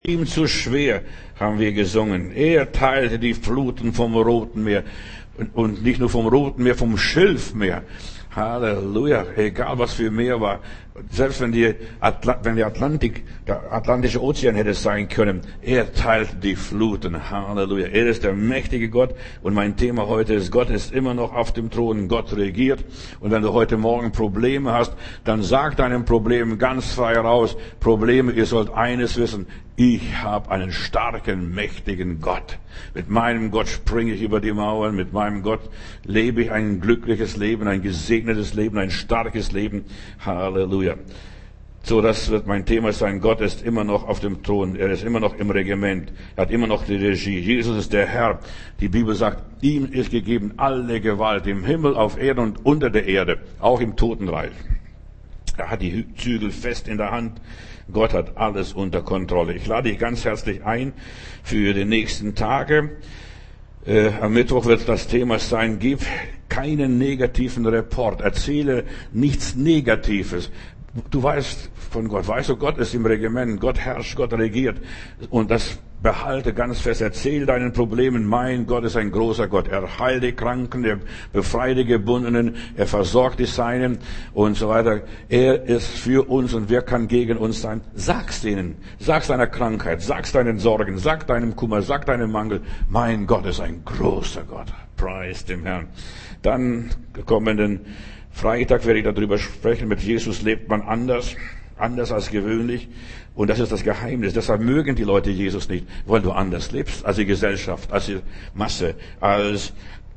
Ihm zu schwer, haben wir gesungen. Er teilte die Fluten vom Roten Meer. Und nicht nur vom Roten Meer, vom Schilfmeer. Halleluja. Egal was für Meer war. Selbst wenn der Atlantische Ozean hätte sein können. Er teilt die Fluten. Halleluja. Er ist der mächtige Gott. Und mein Thema heute ist, Gott ist immer noch auf dem Thron. Gott regiert. Und wenn du heute Morgen Probleme hast, dann sag deinem Problem ganz frei raus. Probleme, ihr sollt eines wissen. Ich habe einen starken, mächtigen Gott. Mit meinem Gott springe ich über die Mauern. Mit meinem Gott lebe ich ein glückliches Leben, ein gesegnetes Leben, ein starkes Leben. Halleluja. So, das wird mein Thema sein. Gott ist immer noch auf dem Thron. Er ist immer noch im Regiment. Er hat immer noch die Regie. Jesus ist der Herr. Die Bibel sagt, ihm ist gegeben alle Gewalt im Himmel, auf Erden und unter der Erde, auch im Totenreich. Er hat die Zügel fest in der Hand. Gott hat alles unter Kontrolle. Ich lade dich ganz herzlich ein für die nächsten Tage. Am Mittwoch wird das Thema sein, gib keinen negativen Report, erzähle nichts Negatives. Du weißt von Gott, weißt du, Gott ist im Regiment, Gott herrscht, Gott regiert. Und das behalte ganz fest, erzähl deinen Problemen, mein Gott ist ein großer Gott. Er heilt die Kranken, er befreit die Gebundenen, er versorgt die Seinen und so weiter. Er ist für uns und wer kann gegen uns sein? Sag's denen, sag's deiner Krankheit, sag's deinen Sorgen, sag deinem Kummer, sag deinem Mangel. Mein Gott ist ein großer Gott. Preis dem Herrn. Dann kommenden Freitag werde ich darüber sprechen. Mit Jesus lebt man anders als gewöhnlich. Und das ist das Geheimnis. Deshalb mögen die Leute Jesus nicht, weil du anders lebst als die Gesellschaft, als die Masse, als,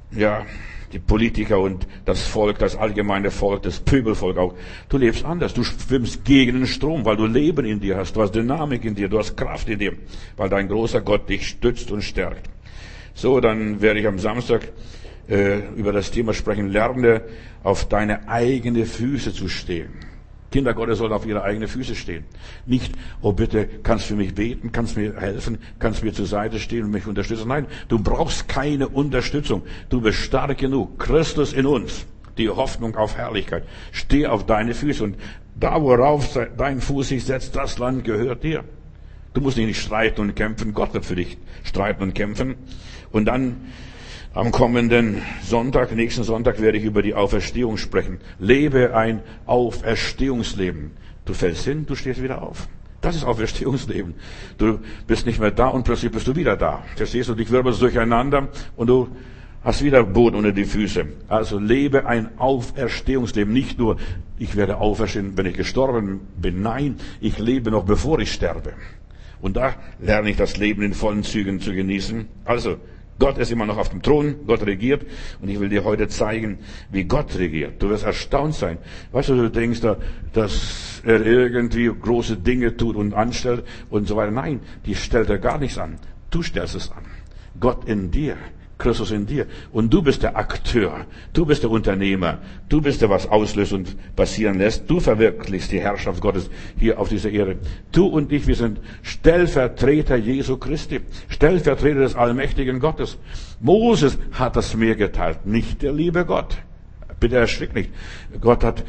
die Politiker und das Volk, das allgemeine Volk, das Pöbelvolk auch. Du lebst anders. Du schwimmst gegen den Strom, weil du Leben in dir hast. Du hast Dynamik in dir. Du hast Kraft in dir, weil dein großer Gott dich stützt und stärkt. So, dann werde ich am Samstag über das Thema sprechen, lerne auf deine eigenen Füße zu stehen. Kinder Gottes sollen auf ihre eigenen Füße stehen. Nicht, oh bitte, kannst für mich beten, kannst mir helfen, kannst mir zur Seite stehen und mich unterstützen. Nein, du brauchst keine Unterstützung. Du bist stark genug. Christus in uns, die Hoffnung auf Herrlichkeit. Steh auf deine Füße und da, worauf dein Fuß sich setzt, das Land gehört dir. Du musst nicht streiten und kämpfen. Gott wird für dich streiten und kämpfen. Und dann am kommenden Sonntag, nächsten Sonntag, werde ich über die Auferstehung sprechen. Lebe ein Auferstehungsleben. Du fällst hin, du stehst wieder auf. Das ist Auferstehungsleben. Du bist nicht mehr da und plötzlich bist du wieder da. Verstehst du? Dich wirbelst durcheinander und du hast wieder Boden unter die Füße. Also lebe ein Auferstehungsleben. Nicht nur, ich werde auferstehen, wenn ich gestorben bin. Nein, ich lebe noch, bevor ich sterbe. Und da lerne ich das Leben in vollen Zügen zu genießen. Also, Gott ist immer noch auf dem Thron, Gott regiert und ich will dir heute zeigen, wie Gott regiert. Du wirst erstaunt sein. Weißt du, du denkst, dass er irgendwie große Dinge tut und anstellt und so weiter. Nein, die stellt er gar nichts an. Du stellst es an. Gott in dir, Christus in dir. Und du bist der Akteur, du bist der Unternehmer, du bist der, was auslöst und passieren lässt. Du verwirklichst die Herrschaft Gottes hier auf dieser Erde. Du und ich, wir sind Stellvertreter Jesu Christi, Stellvertreter des allmächtigen Gottes. Moses hat das Meer geteilt, nicht der liebe Gott. Bitte erschrick nicht. Gott hat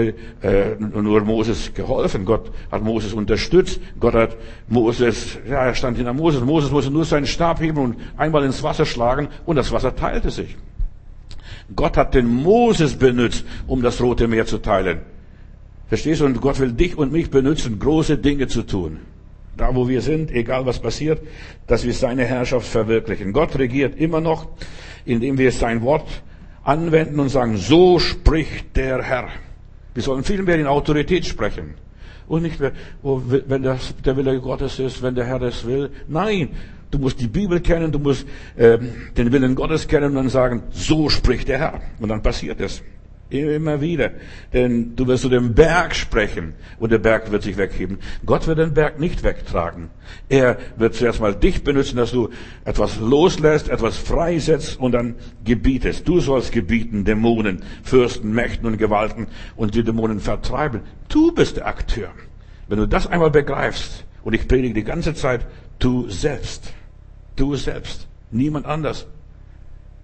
nur Moses geholfen. Gott hat Moses unterstützt. Gott hat Moses, er stand hinter Moses. Moses musste nur seinen Stab heben und einmal ins Wasser schlagen und das Wasser teilte sich. Gott hat den Moses benutzt, um das Rote Meer zu teilen. Verstehst du? Und Gott will dich und mich benutzen, große Dinge zu tun. Da, wo wir sind, egal was passiert, dass wir seine Herrschaft verwirklichen. Gott regiert immer noch, indem wir sein Wort anwenden und sagen, so spricht der Herr. Wir sollen viel mehr in Autorität sprechen. Und nicht mehr, wenn das der Wille Gottes ist, wenn der Herr es will. Nein, du musst die Bibel kennen, du musst den Willen Gottes kennen und dann sagen, so spricht der Herr. Und dann passiert es. Immer wieder. Denn du wirst zu dem Berg sprechen und der Berg wird sich wegheben. Gott wird den Berg nicht wegtragen. Er wird zuerst mal dich benutzen, dass du etwas loslässt, etwas freisetzt und dann gebietest. Du sollst gebieten, Dämonen, Fürsten, Mächten und Gewalten und die Dämonen vertreiben. Du bist der Akteur. Wenn du das einmal begreifst, und ich predige die ganze Zeit, du selbst, niemand anders.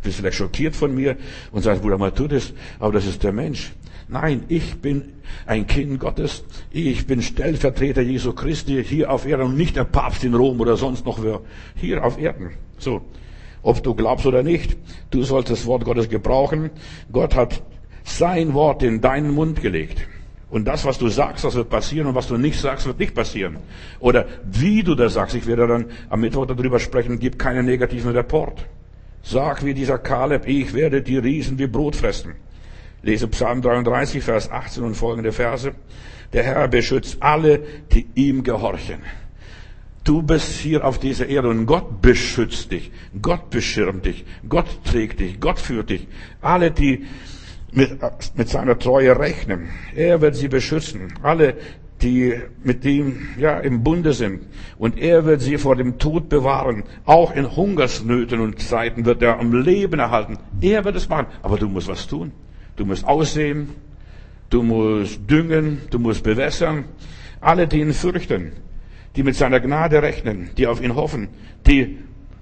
bist vielleicht schockiert von mir und sagst, Bruder Matthäus, aber das ist der Mensch. Nein, ich bin ein Kind Gottes. Ich bin Stellvertreter Jesu Christi hier auf Erden und nicht der Papst in Rom oder sonst noch wer. Hier auf Erden. So. Ob du glaubst oder nicht, du sollst das Wort Gottes gebrauchen. Gott hat sein Wort in deinen Mund gelegt. Und das, was du sagst, das wird passieren und was du nicht sagst, wird nicht passieren. Oder wie du das sagst, ich werde dann am Mittwoch darüber sprechen, gib keinen negativen Report. Sag wie dieser Kaleb, ich werde die Riesen wie Brot fressen. Lese Psalm 33, Vers 18 und folgende Verse. Der Herr beschützt alle, die ihm gehorchen. Du bist hier auf dieser Erde und Gott beschützt dich. Gott beschirmt dich. Gott trägt dich. Gott führt dich. Alle, die mit seiner Treue rechnen. Er wird sie beschützen. Alle, die mit ihm, im Bunde sind. Und er wird sie vor dem Tod bewahren. Auch in Hungersnöten und Zeiten wird er am Leben erhalten. Er wird es machen. Aber du musst was tun. Du musst aussehen, du musst düngen, du musst bewässern. Alle, die ihn fürchten, die mit seiner Gnade rechnen, die auf ihn hoffen, die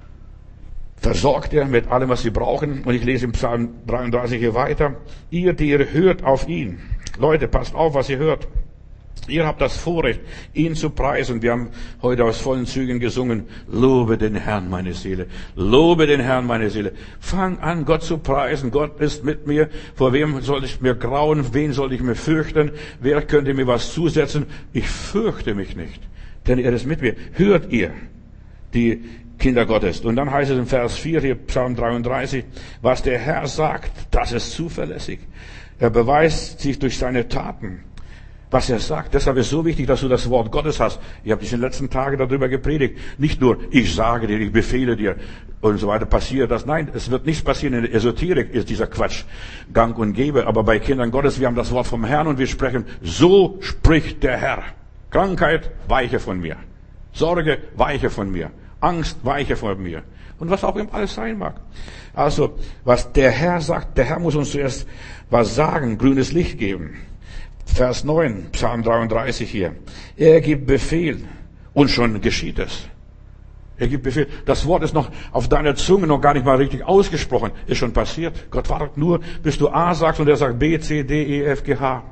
versorgt er mit allem, was sie brauchen. Und ich lese im Psalm 33 hier weiter. Ihr hört auf ihn. Leute, passt auf, was ihr hört. Ihr habt das Vorrecht, ihn zu preisen. Wir haben heute aus vollen Zügen gesungen. Lobe den Herrn, meine Seele. Lobe den Herrn, meine Seele. Fang an, Gott zu preisen. Gott ist mit mir. Vor wem soll ich mir grauen? Wen soll ich mir fürchten? Wer könnte mir was zusetzen? Ich fürchte mich nicht, denn er ist mit mir. Hört ihr, die Kinder Gottes. Und dann heißt es im Vers 4 hier, Psalm 33, was der Herr sagt, das ist zuverlässig. Er beweist sich durch seine Taten. Was er sagt, deshalb ist es so wichtig, dass du das Wort Gottes hast. Ich habe dich in den letzten Tagen darüber gepredigt. Nicht nur, ich sage dir, ich befehle dir und so weiter, passiert das. Nein, es wird nichts passieren. In der Esoterik ist dieser Quatsch gang und gäbe. Aber bei Kindern Gottes, wir haben das Wort vom Herrn und wir sprechen, so spricht der Herr. Krankheit, weiche von mir. Sorge, weiche von mir. Angst, weiche von mir. Und was auch immer alles sein mag. Also, was der Herr sagt, der Herr muss uns zuerst was sagen, grünes Licht geben. Vers 9, Psalm 33 hier. Er gibt Befehl und schon geschieht es. Er gibt Befehl. Das Wort ist noch auf deiner Zunge noch gar nicht mal richtig ausgesprochen. Ist schon passiert. Gott wartet nur, bis du A sagst und er sagt B, C, D, E, F, G, H.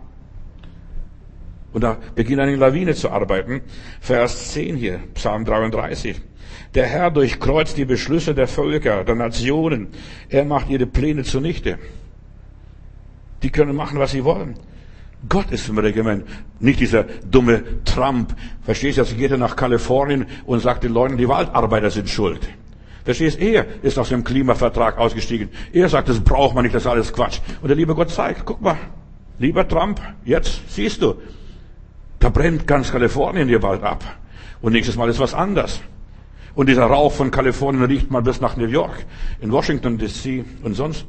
Und da beginnt eine Lawine zu arbeiten. Vers 10 hier, Psalm 33. Der Herr durchkreuzt die Beschlüsse der Völker, der Nationen. Er macht ihre Pläne zunichte. Die können machen, was sie wollen. Gott ist im Regiment, nicht dieser dumme Trump. Verstehst du, jetzt geht er nach Kalifornien und sagt den Leuten, die Waldarbeiter sind schuld. Verstehst du, er ist aus dem Klimavertrag ausgestiegen. Er sagt, das braucht man nicht, das ist alles Quatsch. Und der liebe Gott zeigt, guck mal, lieber Trump, jetzt siehst du, da brennt ganz Kalifornien ihr Wald ab. Und nächstes Mal ist was anders. Und dieser Rauch von Kalifornien riecht mal bis nach New York, in Washington DC und sonst.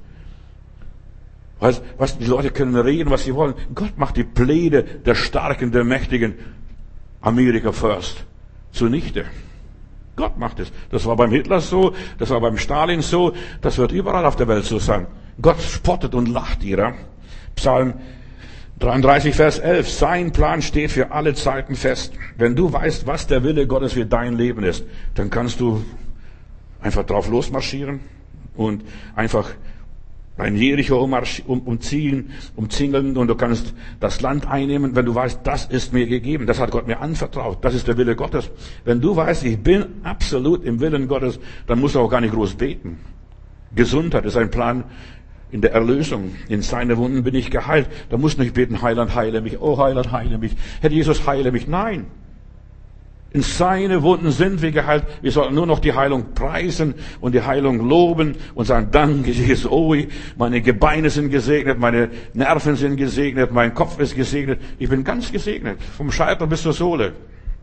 Was, die Leute können reden, was sie wollen. Gott macht die Pläne der Starken, der Mächtigen, America first, zunichte. Gott macht es. Das war beim Hitler so, das war beim Stalin so, das wird überall auf der Welt so sein. Gott spottet und lacht ihrer. Psalm 33, Vers 11. Sein Plan steht für alle Zeiten fest. Wenn du weißt, was der Wille Gottes für dein Leben ist, dann kannst du einfach drauf losmarschieren und einfach ein Jericho umzingeln und du kannst das Land einnehmen, wenn du weißt, das ist mir gegeben, das hat Gott mir anvertraut, das ist der Wille Gottes. Wenn du weißt, ich bin absolut im Willen Gottes, dann musst du auch gar nicht groß beten. Gesundheit ist ein Plan in der Erlösung. In seine Wunden bin ich geheilt. Da musst du nicht beten, Heiland, heile mich. Oh, Heiland, heile mich. Herr Jesus, heile mich. Nein. In seine Wunden sind wir geheilt. Wir sollen nur noch die Heilung preisen und die Heilung loben und sagen, danke Jesus, oh, meine Gebeine sind gesegnet, meine Nerven sind gesegnet, mein Kopf ist gesegnet. Ich bin ganz gesegnet, vom Scheitel bis zur Sohle.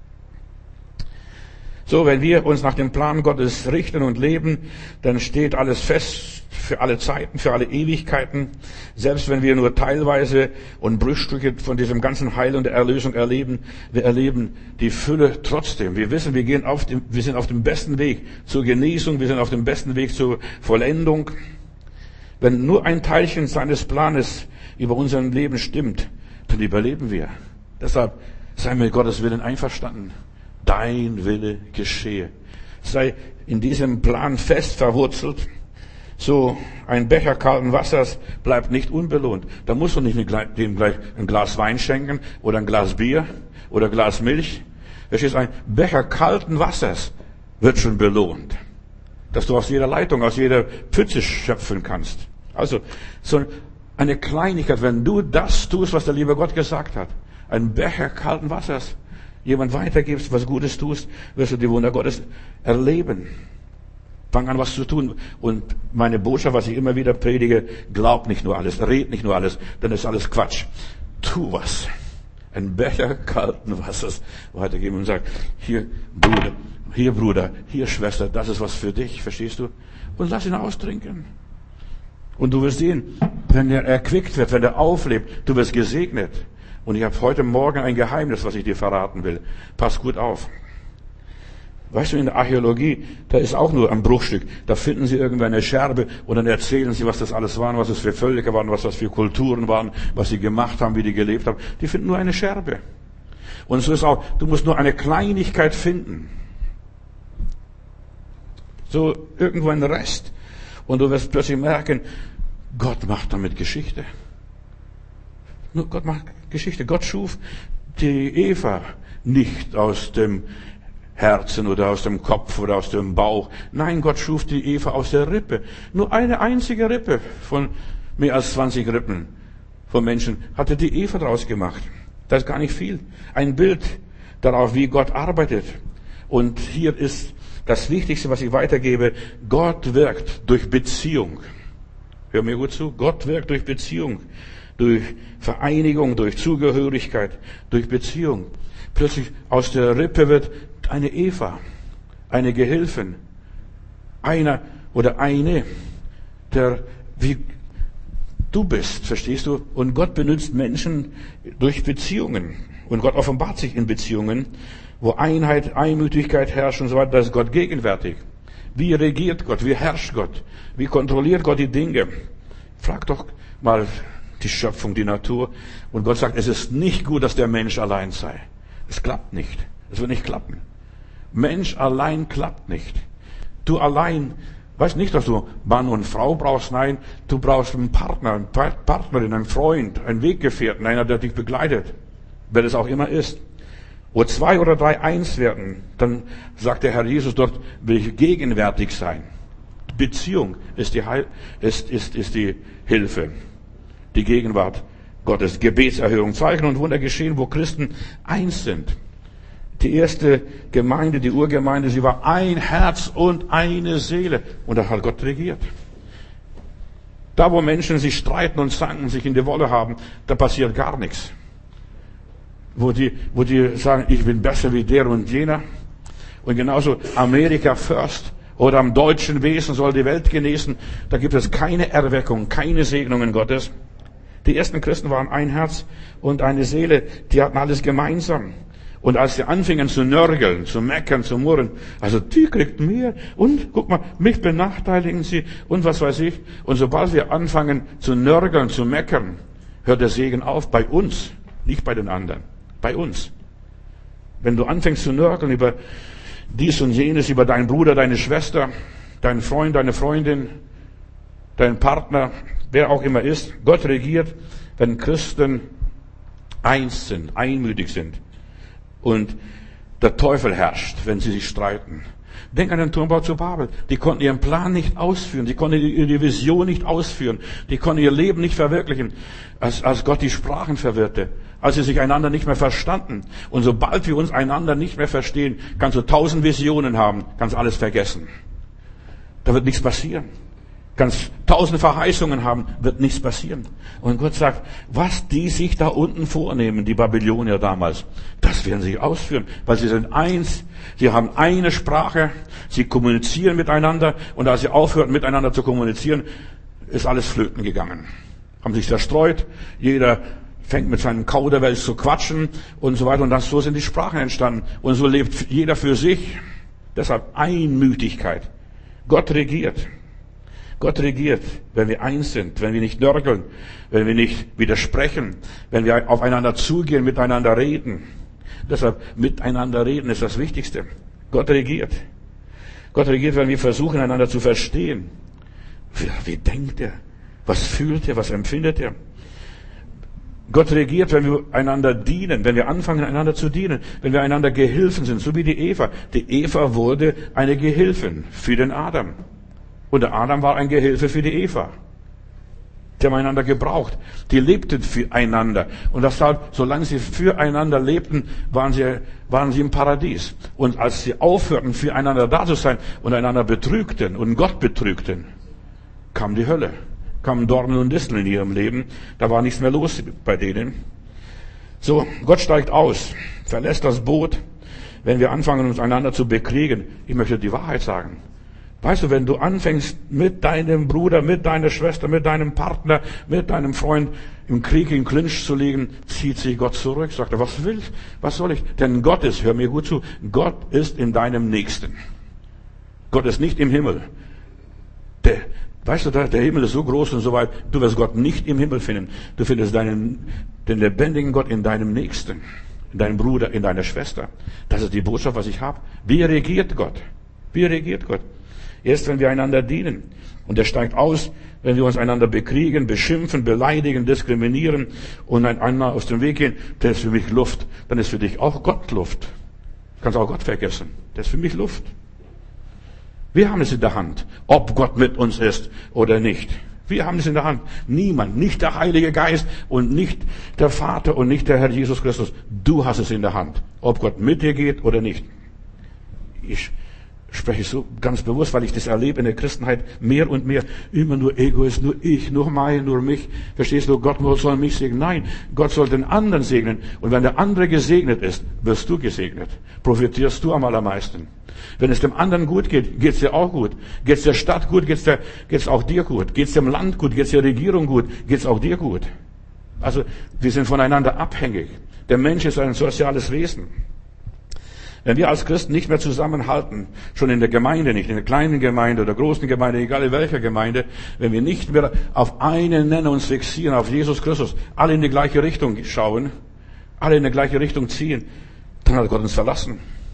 So, wenn wir uns nach dem Plan Gottes richten und leben, dann steht alles fest für alle Zeiten, für alle Ewigkeiten. Selbst wenn wir nur teilweise und Bruchstücke von diesem ganzen Heil und der Erlösung erleben, wir erleben die Fülle trotzdem. Wir wissen, wir sind auf dem besten Weg zur Genesung, wir sind auf dem besten Weg zur Vollendung. Wenn nur ein Teilchen seines Planes über unser Leben stimmt, dann überleben wir. Deshalb sei mit Gottes Willen einverstanden. Dein Wille geschehe. Sei in diesem Plan fest verwurzelt. So ein Becher kalten Wassers bleibt nicht unbelohnt. Da musst du nicht dem gleich ein Glas Wein schenken oder ein Glas Bier oder ein Glas Milch. Verstehst du, ein Becher kalten Wassers wird schon belohnt. Dass du aus jeder Leitung, aus jeder Pfütze schöpfen kannst. Also, so eine Kleinigkeit, wenn du das tust, was der liebe Gott gesagt hat, ein Becher kalten Wassers, jemand weitergibst, was Gutes tust, wirst du die Wunder Gottes erleben. Fang an, was zu tun. Und meine Botschaft, was ich immer wieder predige, glaub nicht nur alles, red nicht nur alles, dann ist alles Quatsch. Tu was. Ein Becher kalten Wassers weitergeben und sagen, hier Bruder, hier Schwester, das ist was für dich, verstehst du? Und lass ihn austrinken. Und du wirst sehen, wenn er erquickt wird, wenn er auflebt, du wirst gesegnet. Und ich habe heute Morgen ein Geheimnis, was ich dir verraten will. Pass gut auf. Weißt du, in der Archäologie, da ist auch nur ein Bruchstück. Da finden sie irgendwo eine Scherbe und dann erzählen sie, was das alles waren, was es für Völker waren, was das für Kulturen waren, was sie gemacht haben, wie die gelebt haben. Die finden nur eine Scherbe. Und so ist auch, du musst nur eine Kleinigkeit finden. So irgendwo ein Rest. Und du wirst plötzlich merken, Gott macht damit Geschichte. Nur Gott macht Geschichte. Gott schuf die Eva nicht aus dem Herzen oder aus dem Kopf oder aus dem Bauch. Nein, Gott schuf die Eva aus der Rippe. Nur eine einzige Rippe von mehr als 20 Rippen von Menschen hatte die Eva draus gemacht. Das ist gar nicht viel. Ein Bild darauf, wie Gott arbeitet. Und hier ist das Wichtigste, was ich weitergebe. Gott wirkt durch Beziehung. Hör mir gut zu. Gott wirkt durch Beziehung. Durch Vereinigung, durch Zugehörigkeit, durch Beziehung. Plötzlich aus der Rippe wird eine Eva, eine Gehilfin, einer oder eine, der wie du bist, verstehst du? Und Gott benutzt Menschen durch Beziehungen. Und Gott offenbart sich in Beziehungen, wo Einheit, Einmütigkeit herrscht und so weiter. Da ist Gott gegenwärtig. Wie regiert Gott? Wie herrscht Gott? Wie kontrolliert Gott die Dinge? Frag doch mal die Schöpfung, die Natur. Und Gott sagt, es ist nicht gut, dass der Mensch allein sei. Es klappt nicht. Es wird nicht klappen. Mensch allein klappt nicht. Du allein, weißt nicht, dass du Mann und Frau brauchst. Nein, du brauchst einen Partner, eine Partnerin, einen Freund, einen Weggefährten, einer, der dich begleitet. Wer es auch immer ist. Wo 2 oder 3 eins werden, dann sagt der Herr Jesus, dort will ich gegenwärtig sein. Beziehung ist die Hilfe, die Gegenwart Gottes, Gebetserhörung, Zeichen und Wunder geschehen, wo Christen eins sind. Die erste Gemeinde, die Urgemeinde, sie war ein Herz und eine Seele. Und da hat Gott regiert. Da, wo Menschen sich streiten und zanken, sich in die Wolle haben, da passiert gar nichts. Wo die sagen, ich bin besser wie der und jener. Und genauso Amerika first oder am deutschen Wesen soll die Welt genießen. Da gibt es keine Erweckung, keine Segnungen Gottes. Die ersten Christen waren ein Herz und eine Seele. Die hatten alles gemeinsam. Und als sie anfingen zu nörgeln, zu meckern, zu murren, also die kriegt mehr und guck mal, mich benachteiligen sie und was weiß ich. Und sobald wir anfangen zu nörgeln, zu meckern, hört der Segen auf bei uns, nicht bei den anderen, bei uns. Wenn du anfängst zu nörgeln über dies und jenes, über deinen Bruder, deine Schwester, deinen Freund, deine Freundin, deinen Partner, wer auch immer ist, Gott regiert, wenn Christen eins sind, einmütig sind. Und der Teufel herrscht, wenn sie sich streiten. Denk an den Turmbau zu Babel. Die konnten ihren Plan nicht ausführen. Die konnten ihre Vision nicht ausführen. Die konnten ihr Leben nicht verwirklichen, als Gott die Sprachen verwirrte. Als sie sich einander nicht mehr verstanden. Und sobald wir uns einander nicht mehr verstehen, kannst du 1000 Visionen haben, kannst alles vergessen. Da wird nichts passieren. Kannst 1000 Verheißungen haben, wird nichts passieren. Und Gott sagt, was die sich da unten vornehmen, die Babylonier damals, das werden sie ausführen, weil sie sind eins, sie haben eine Sprache, sie kommunizieren miteinander und als sie aufhörten miteinander zu kommunizieren, ist alles flöten gegangen. Haben sich zerstreut, jeder fängt mit seinem Kauderwelsch zu quatschen und so weiter und so sind die Sprachen entstanden und so lebt jeder für sich. Deshalb Einmütigkeit. Gott regiert. Gott regiert, wenn wir eins sind, wenn wir nicht nörgeln, wenn wir nicht widersprechen, wenn wir aufeinander zugehen, miteinander reden. Deshalb miteinander reden ist das Wichtigste. Gott regiert. Gott regiert, wenn wir versuchen, einander zu verstehen. Wie denkt er? Was fühlt er? Was empfindet er? Gott regiert, wenn wir einander dienen, wenn wir anfangen, einander zu dienen, wenn wir einander Gehilfen sind, so wie die Eva. Die Eva wurde eine Gehilfin für den Adam. Und der Adam war ein Gehilfe für die Eva. Die haben einander gebraucht. Die lebten füreinander. Und deshalb, solange sie füreinander lebten, waren sie im Paradies. Und als sie aufhörten, füreinander da zu sein und einander betrügten und Gott betrügten, kam die Hölle. Kamen Dornen und Disteln in ihrem Leben. Da war nichts mehr los bei denen. So, Gott steigt aus, verlässt das Boot, wenn wir anfangen, uns einander zu bekriegen. Ich möchte die Wahrheit sagen. Weißt du, wenn du anfängst, mit deinem Bruder, mit deiner Schwester, mit deinem Partner, mit deinem Freund im Krieg, in Clinch zu liegen, zieht sich Gott zurück, sagt er, was willst, was soll ich? Denn Gott ist, hör mir gut zu, Gott ist in deinem Nächsten. Gott ist nicht im Himmel. Weißt du, der Himmel ist so groß und so weit, du wirst Gott nicht im Himmel finden. Du findest den lebendigen Gott in deinem Nächsten, in deinem Bruder, in deiner Schwester. Das ist die Botschaft, was ich habe. Wie regiert Gott? Wie regiert Gott? Erst wenn wir einander dienen. Und er steigt aus, wenn wir uns einander bekriegen, beschimpfen, beleidigen, diskriminieren und einander aus dem Weg gehen. Das ist für mich Luft. Dann ist für dich auch Gott Luft. Du kannst auch Gott vergessen. Das ist für mich Luft. Wir haben es in der Hand, ob Gott mit uns ist oder nicht. Wir haben es in der Hand. Niemand, nicht der Heilige Geist und nicht der Vater und nicht der Herr Jesus Christus. Du hast es in der Hand, ob Gott mit dir geht oder nicht. Ich spreche so ganz bewusst, weil ich das erlebe in der Christenheit mehr und mehr. Immer nur Egoist, nur ich, nur mein, nur mich. Verstehst du, Gott soll mich segnen. Nein, Gott soll den anderen segnen. Und wenn der andere gesegnet ist, wirst du gesegnet. Profitierst du am allermeisten. Wenn es dem anderen gut geht, geht es dir auch gut. Geht es der Stadt gut, geht es auch dir gut. Geht es dem Land gut, geht es der Regierung gut, geht es auch dir gut. Also, wir sind voneinander abhängig. Der Mensch ist ein soziales Wesen. Wenn wir als Christen nicht mehr zusammenhalten, schon in der Gemeinde nicht, in der kleinen Gemeinde oder großen Gemeinde, egal in welcher Gemeinde, wenn wir nicht mehr auf einen Nenner uns fixieren, auf Jesus Christus, alle in die gleiche Richtung schauen, alle in die gleiche Richtung ziehen, dann hat Gott uns verlassen.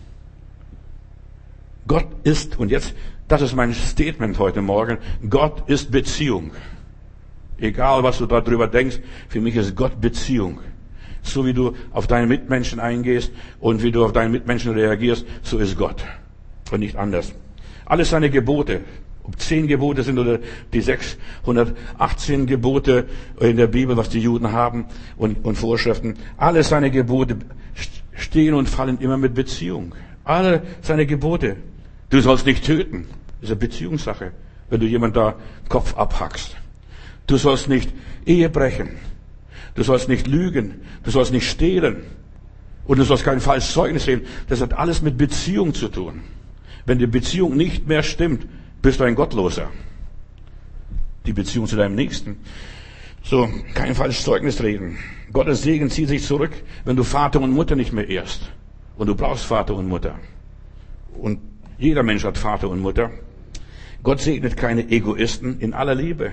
Gott ist, und jetzt, das ist mein Statement heute Morgen, Gott ist Beziehung. Egal, was du darüber denkst, für mich ist Gott Beziehung. So wie du auf deine Mitmenschen eingehst und wie du auf deine Mitmenschen reagierst, so ist Gott. Und nicht anders. Alle seine Gebote, ob 10 Gebote sind oder die 618 Gebote in der Bibel, was die Juden haben und Vorschriften, alle seine Gebote stehen und fallen immer mit Beziehung. Alle seine Gebote. Du sollst nicht töten. Das ist eine Beziehungssache, wenn du jemand da Kopf abhackst. Du sollst nicht Ehe brechen. Du sollst nicht lügen. Du sollst nicht stehlen. Und du sollst kein falsches Zeugnis reden. Das hat alles mit Beziehung zu tun. Wenn die Beziehung nicht mehr stimmt, bist du ein Gottloser. Die Beziehung zu deinem Nächsten. So, kein falsches Zeugnis reden. Gottes Segen zieht sich zurück, wenn du Vater und Mutter nicht mehr ehrst. Und du brauchst Vater und Mutter. Und jeder Mensch hat Vater und Mutter. Gott segnet keine Egoisten in aller Liebe.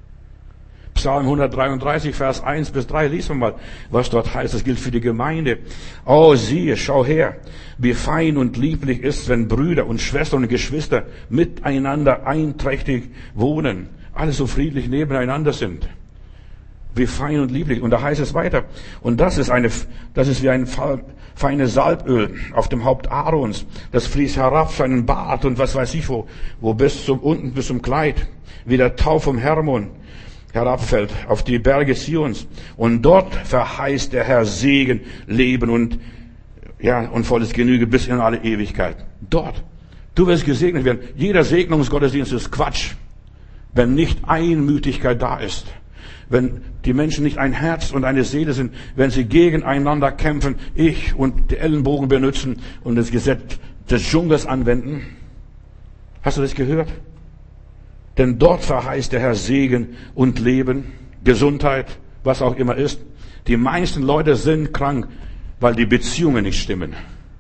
Psalm 133, Vers 1 bis 3, lies mal, was dort heißt. Das gilt für die Gemeinde. Oh, siehe, schau her, wie fein und lieblich ist, wenn Brüder und Schwestern und Geschwister miteinander einträchtig wohnen, alle so friedlich nebeneinander sind. Wie fein und lieblich. Und da heißt es weiter. Und das ist wie ein feines Salböl auf dem Haupt Aarons. Das fließt herab seinen Bart und was weiß ich wo unten bis zum Kleid. Wie der Tau vom Hermon herabfällt auf die Berge Zions. Und dort verheißt der Herr Segen, Leben und volles Genüge bis in alle Ewigkeit. Dort. Du wirst gesegnet werden. Jeder Segnungsgottesdienst ist Quatsch, wenn nicht Einmütigkeit da ist. Wenn die Menschen nicht ein Herz und eine Seele sind, wenn sie gegeneinander kämpfen, ich und die Ellenbogen benutzen und das Gesetz des Dschungels anwenden. Hast du das gehört? Denn dort verheißt der Herr Segen und Leben, Gesundheit, was auch immer ist. Die meisten Leute sind krank, weil die Beziehungen nicht stimmen.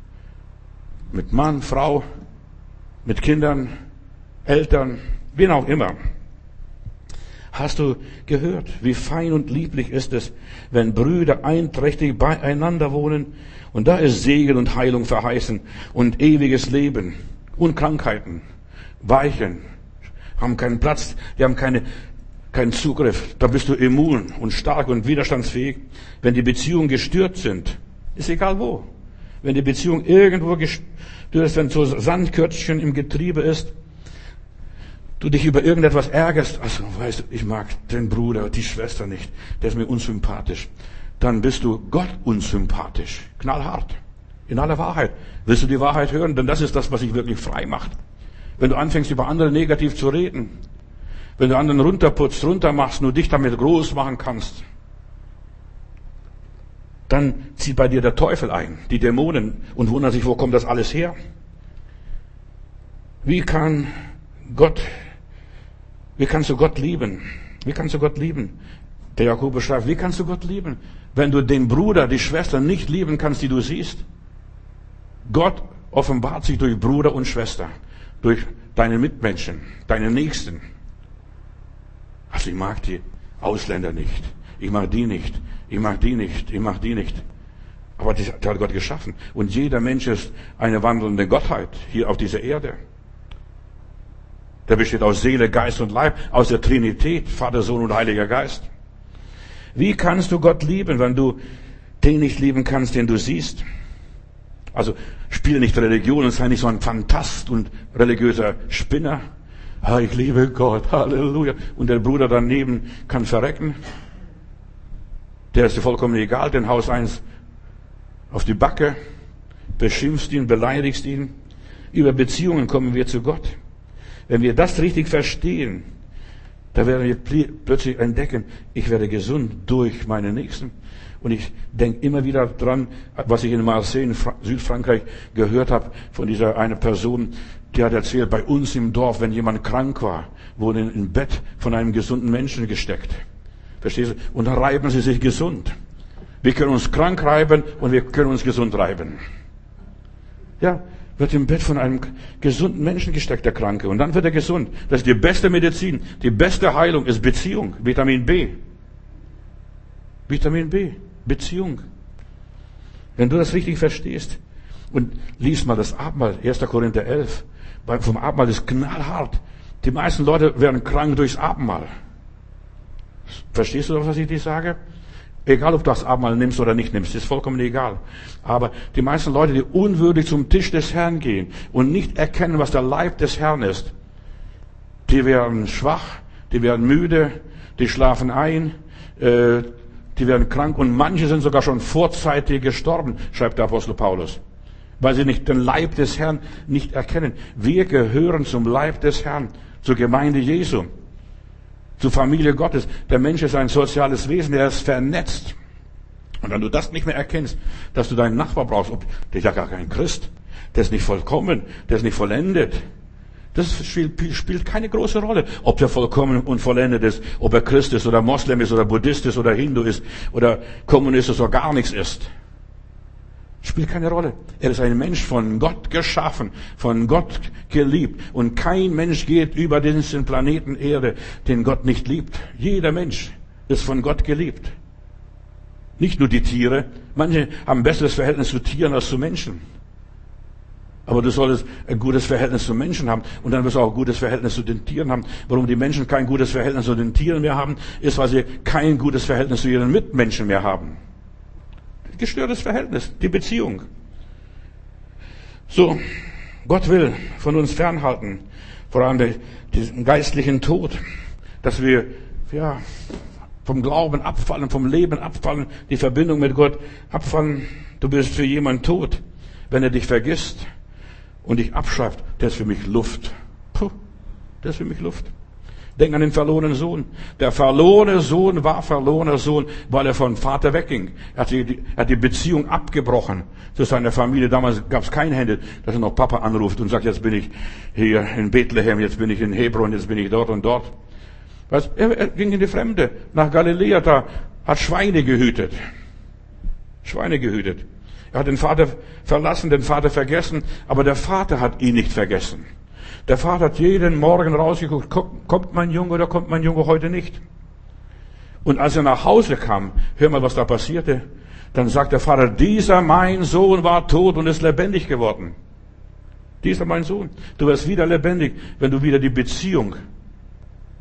Mit Mann, Frau, mit Kindern, Eltern, wen auch immer. Hast du gehört, wie fein und lieblich ist es, wenn Brüder einträchtig beieinander wohnen? Und da ist Segen und Heilung verheißen und ewiges Leben und Krankheiten weichen, haben keinen Platz, die haben keinen Zugriff. Da bist du immun und stark und widerstandsfähig. Wenn die Beziehungen gestört sind, ist egal wo. Wenn die Beziehung irgendwo gestört ist, wenn so Sandkörnchen im Getriebe ist, du dich über irgendetwas ärgerst, also weißt du, ich mag den Bruder, die Schwester nicht, der ist mir unsympathisch, dann bist du Gott unsympathisch, knallhart, in aller Wahrheit. Willst du die Wahrheit hören? Denn das ist das, was dich wirklich frei macht. Wenn du anfängst, über andere negativ zu reden, wenn du anderen runterputzt, runtermachst, nur dich damit groß machen kannst, dann zieht bei dir der Teufel ein, die Dämonen, und wundern sich, wo kommt das alles her? Wie kannst du Gott lieben? Wie kannst du Gott lieben? Der Jakobus schreibt, wie kannst du Gott lieben, wenn du den Bruder, die Schwester nicht lieben kannst, die du siehst? Gott offenbart sich durch Bruder und Schwester, durch deine Mitmenschen, deine Nächsten. Also ich mag die Ausländer nicht, ich mag die nicht, ich mag die nicht, ich mag die nicht. Aber das hat Gott geschaffen. Und jeder Mensch ist eine wandelnde Gottheit hier auf dieser Erde. Der besteht aus Seele, Geist und Leib, aus der Trinität, Vater, Sohn und Heiliger Geist. Wie kannst du Gott lieben, wenn du den nicht lieben kannst, den du siehst? Also spiel nicht Religion und sei nicht so ein Phantast und religiöser Spinner. Ah, ich liebe Gott, Halleluja. Und der Bruder daneben kann verrecken. Der ist dir vollkommen egal, den haust eins auf die Backe, beschimpfst ihn, beleidigst ihn. Über Beziehungen kommen wir zu Gott. Wenn wir das richtig verstehen, da werden wir plötzlich entdecken, ich werde gesund durch meine Nächsten. Und ich denke immer wieder dran, was ich in Marseille in Südfrankreich gehört habe von dieser eine Person, die hat erzählt, bei uns im Dorf, wenn jemand krank war, wurde im Bett von einem gesunden Menschen gesteckt. Verstehst du? Und dann reiben sie sich gesund. Wir können uns krank reiben und wir können uns gesund reiben. Ja, wird im Bett von einem gesunden Menschen gesteckt, der Kranke. Und dann wird er gesund. Das ist die beste Medizin. Die beste Heilung ist Beziehung. Vitamin B. Vitamin B. Beziehung. Wenn du das richtig verstehst und lies mal das Abendmahl, 1. Korinther 11. Vom Abendmahl ist knallhart. Die meisten Leute werden krank durchs Abendmahl. Verstehst du, was ich dir sage? Egal, ob du das Abendmahl nimmst oder nicht nimmst, ist vollkommen egal. Aber die meisten Leute, die unwürdig zum Tisch des Herrn gehen und nicht erkennen, was der Leib des Herrn ist, die werden schwach, die werden müde, die schlafen ein, die werden krank und manche sind sogar schon vorzeitig gestorben, schreibt der Apostel Paulus, weil sie nicht den Leib des Herrn nicht erkennen. Wir gehören zum Leib des Herrn, zur Gemeinde Jesu, zur Familie Gottes. Der Mensch ist ein soziales Wesen, er ist vernetzt. Und wenn du das nicht mehr erkennst, dass du deinen Nachbar brauchst, der ist ja gar kein Christ, der ist nicht vollkommen, der ist nicht vollendet. Das spielt keine große Rolle, ob der vollkommen und vollendet ist, ob er Christ ist oder Moslem ist oder Buddhist ist oder Hindu ist oder Kommunist ist oder gar nichts ist. Spielt keine Rolle. Er ist ein Mensch von Gott geschaffen, von Gott geliebt. Und kein Mensch geht über diesen Planeten Erde, den Gott nicht liebt. Jeder Mensch ist von Gott geliebt. Nicht nur die Tiere. Manche haben ein besseres Verhältnis zu Tieren als zu Menschen. Aber du solltest ein gutes Verhältnis zu Menschen haben. Und dann wirst du auch ein gutes Verhältnis zu den Tieren haben. Warum die Menschen kein gutes Verhältnis zu den Tieren mehr haben, ist, weil sie kein gutes Verhältnis zu ihren Mitmenschen mehr haben. Gestörtes Verhältnis, die Beziehung. So, Gott will von uns fernhalten, vor allem diesen geistlichen Tod, dass wir vom Glauben abfallen, vom Leben abfallen, die Verbindung mit Gott abfallen. Du bist für jemanden tot, wenn er dich vergisst und dich abschreibt. Der ist für mich Luft. Puh, der ist für mich Luft. Denk an den verlorenen Sohn. Der verlorene Sohn war verlorener Sohn, weil er von Vater wegging. Er hat die Beziehung abgebrochen zu seiner Familie. Damals gab es kein Handy, dass er noch Papa anruft und sagt, jetzt bin ich hier in Bethlehem, jetzt bin ich in Hebron, jetzt bin ich dort und dort. Weißt, er ging in die Fremde, nach Galiläa, da hat Schweine gehütet. Schweine gehütet. Er hat den Vater verlassen, den Vater vergessen, aber der Vater hat ihn nicht vergessen. Der Vater hat jeden Morgen rausgeguckt, kommt mein Junge oder kommt mein Junge heute nicht? Und als er nach Hause kam, hör mal, was da passierte, dann sagt der Vater, dieser mein Sohn war tot und ist lebendig geworden. Dieser mein Sohn. Du wirst wieder lebendig, wenn du wieder die Beziehung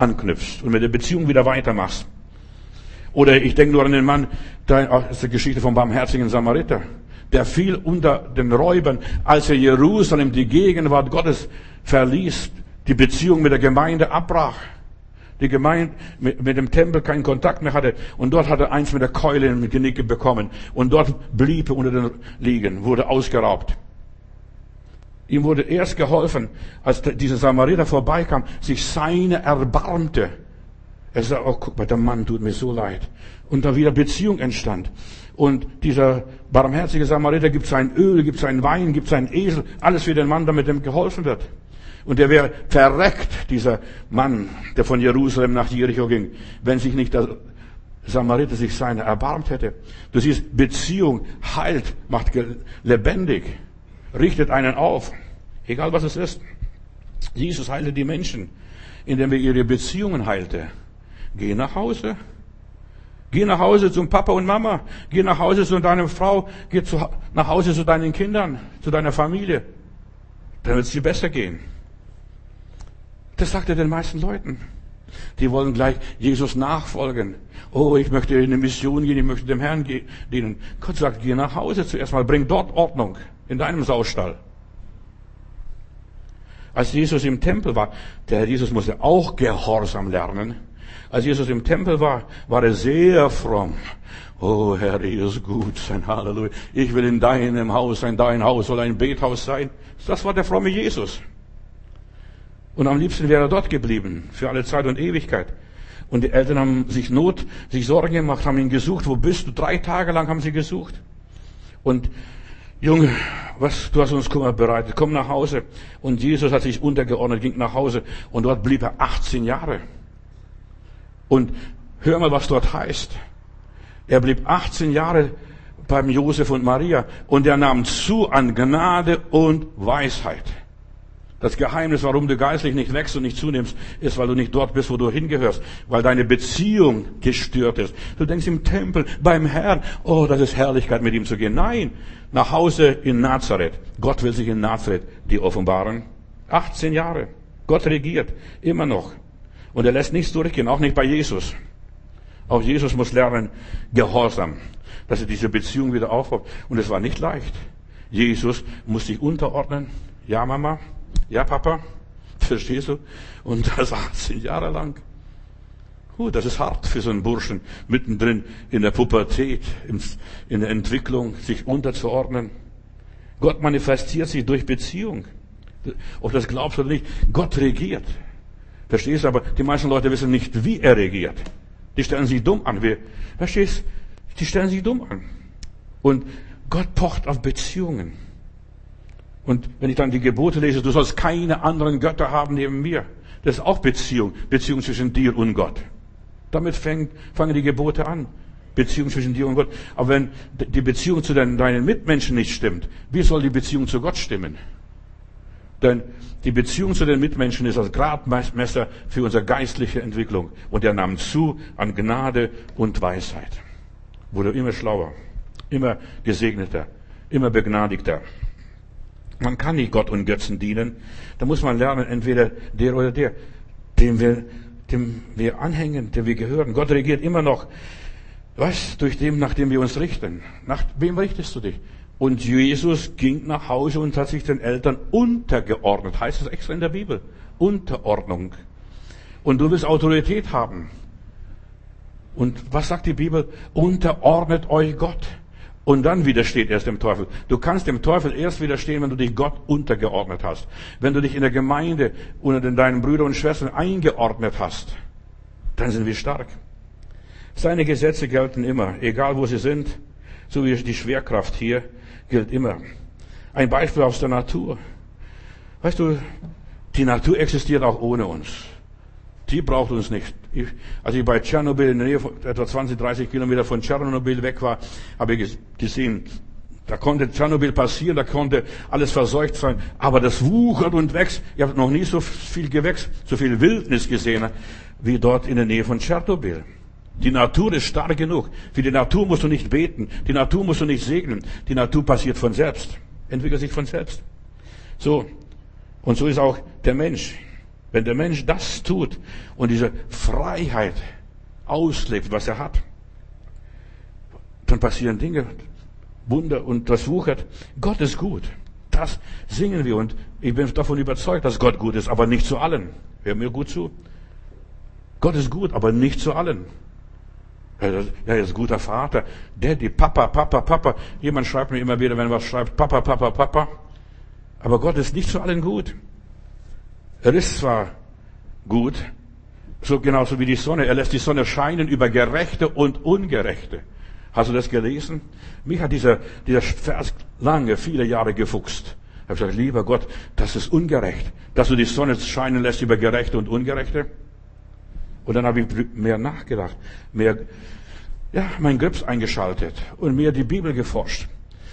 anknüpfst und mit der Beziehung wieder weitermachst. Oder ich denke nur an den Mann, das ist die Geschichte vom barmherzigen Samariter. Der fiel unter den Räubern, als er Jerusalem, die Gegenwart Gottes, verließ, die Beziehung mit der Gemeinde abbrach. Die Gemeinde mit dem Tempel keinen Kontakt mehr hatte. Und dort hat er eins mit der Keule im Genick bekommen. Und dort blieb er unter den liegen, wurde ausgeraubt. Ihm wurde erst geholfen, als dieser Samariter vorbeikam, sich seine erbarmte. Er sagte, oh, guck mal, der Mann tut mir so leid. Und da wieder Beziehung entstand. Und dieser barmherzige Samariter gibt sein Öl, gibt seinen Wein, gibt seinen Esel, alles für den Mann, damit ihm geholfen wird. Und der wäre verreckt, dieser Mann, der von Jerusalem nach Jericho ging, wenn sich nicht der Samariter sich seiner erbarmt hätte. Du siehst, Beziehung heilt, macht lebendig, richtet einen auf, egal was es ist. Jesus heilte die Menschen, indem er ihre Beziehungen heilte. Geh nach Hause. Geh nach Hause zum Papa und Mama. Geh nach Hause zu deiner Frau. Geh nach Hause zu deinen Kindern, zu deiner Familie. Dann wird es dir besser gehen. Das sagt er den meisten Leuten. Die wollen gleich Jesus nachfolgen. Oh, ich möchte in eine Mission gehen, ich möchte dem Herrn dienen. Gott sagt, geh nach Hause zuerst mal, bring dort Ordnung in deinem Saustall. Als Jesus im Tempel war, der Herr Jesus musste auch Gehorsam lernen. Als Jesus im Tempel war, war er sehr fromm. Oh, Herr, ist gut sein, Halleluja. Ich will in deinem Haus sein, dein Haus soll ein Bethaus sein. Das war der fromme Jesus. Und am liebsten wäre er dort geblieben, für alle Zeit und Ewigkeit. Und die Eltern haben sich Sorgen gemacht, haben ihn gesucht. Wo bist du? 3 Tage lang haben sie gesucht. Und Junge, du hast uns Kummer bereitet, komm nach Hause. Und Jesus hat sich untergeordnet, ging nach Hause. Und dort blieb er 18 Jahre. Und hör mal, was dort heißt. Er blieb 18 Jahre beim Josef und Maria. Und er nahm zu an Gnade und Weisheit. Das Geheimnis, warum du geistlich nicht wächst und nicht zunimmst, ist, weil du nicht dort bist, wo du hingehörst. Weil deine Beziehung gestört ist. Du denkst im Tempel, beim Herrn, oh, das ist Herrlichkeit, mit ihm zu gehen. Nein, nach Hause in Nazareth. Gott will sich in Nazareth dir offenbaren. 18 Jahre. Gott regiert. Immer noch. Und er lässt nichts durchgehen, auch nicht bei Jesus. Auch Jesus muss lernen, Gehorsam, dass er diese Beziehung wieder aufbaut. Und es war nicht leicht. Jesus muss sich unterordnen. Ja, Mama. Ja, Papa. Verstehst du? Und das 18 Jahre lang. Gut, das ist hart für so einen Burschen, mittendrin in der Pubertät, in der Entwicklung, sich unterzuordnen. Gott manifestiert sich durch Beziehung. Ob das glaubst du oder nicht, Gott regiert. Verstehst du? Aber die meisten Leute wissen nicht, wie er regiert. Die stellen sich dumm an. Verstehst du? Die stellen sich dumm an. Und Gott pocht auf Beziehungen. Und wenn ich dann die Gebote lese, du sollst keine anderen Götter haben neben mir. Das ist auch Beziehung. Beziehung zwischen dir und Gott. Damit fangen die Gebote an. Beziehung zwischen dir und Gott. Aber wenn die Beziehung zu deinen Mitmenschen nicht stimmt, wie soll die Beziehung zu Gott stimmen? Denn die Beziehung zu den Mitmenschen ist das Gradmesser für unsere geistliche Entwicklung. Und er nahm zu an Gnade und Weisheit. Wurde immer schlauer, immer gesegneter, immer begnadigter. Man kann nicht Gott und Götzen dienen. Da muss man lernen, entweder der oder der, dem wir anhängen, dem wir gehören. Gott regiert immer noch, durch dem, nach dem wir uns richten. Nach wem richtest du dich? Und Jesus ging nach Hause und hat sich den Eltern untergeordnet. Heißt das extra in der Bibel. Unterordnung. Und du willst Autorität haben. Und was sagt die Bibel? Unterordnet euch Gott. Und dann widersteht erst dem Teufel. Du kannst dem Teufel erst widerstehen, wenn du dich Gott untergeordnet hast. Wenn du dich in der Gemeinde unter deinen Brüdern und Schwestern eingeordnet hast. Dann sind wir stark. Seine Gesetze gelten immer, egal wo sie sind. So wie die Schwerkraft hier gilt immer. Ein Beispiel aus der Natur. Weißt du, die Natur existiert auch ohne uns. Die braucht uns nicht. Als ich bei Tschernobyl in der Nähe von etwa 20, 30 Kilometer von Tschernobyl weg war, habe ich gesehen, da konnte Tschernobyl passieren, da konnte alles verseucht sein, aber das wuchert und wächst. Ich habe noch nie so viel Gewächs, so viel Wildnis gesehen, wie dort in der Nähe von Tschernobyl. Die Natur ist stark genug. Für die Natur musst du nicht beten. Die Natur musst du nicht segnen. Die Natur passiert von selbst. Entwickelt sich von selbst. So. Und so ist auch der Mensch. Wenn der Mensch das tut und diese Freiheit auslebt, was er hat, dann passieren Dinge, Wunder und das wuchert. Gott ist gut. Das singen wir und ich bin davon überzeugt, dass Gott gut ist, aber nicht zu allen. Hör mir gut zu. Gott ist gut, aber nicht zu allen. Er ist ein guter Vater. Daddy, Papa, Papa, Papa. Jemand schreibt mir immer wieder, wenn er was schreibt, Papa, Papa, Papa. Aber Gott ist nicht zu allen gut. Er ist zwar gut, so genauso wie die Sonne. Er lässt die Sonne scheinen über Gerechte und Ungerechte. Hast du das gelesen? Mich hat dieser Vers viele Jahre gefuchst. Ich habe gesagt, lieber Gott, das ist ungerecht, dass du die Sonne scheinen lässt über Gerechte und Ungerechte. Und dann habe ich mehr nachgedacht, mein Grips eingeschaltet und mehr die Bibel geforscht.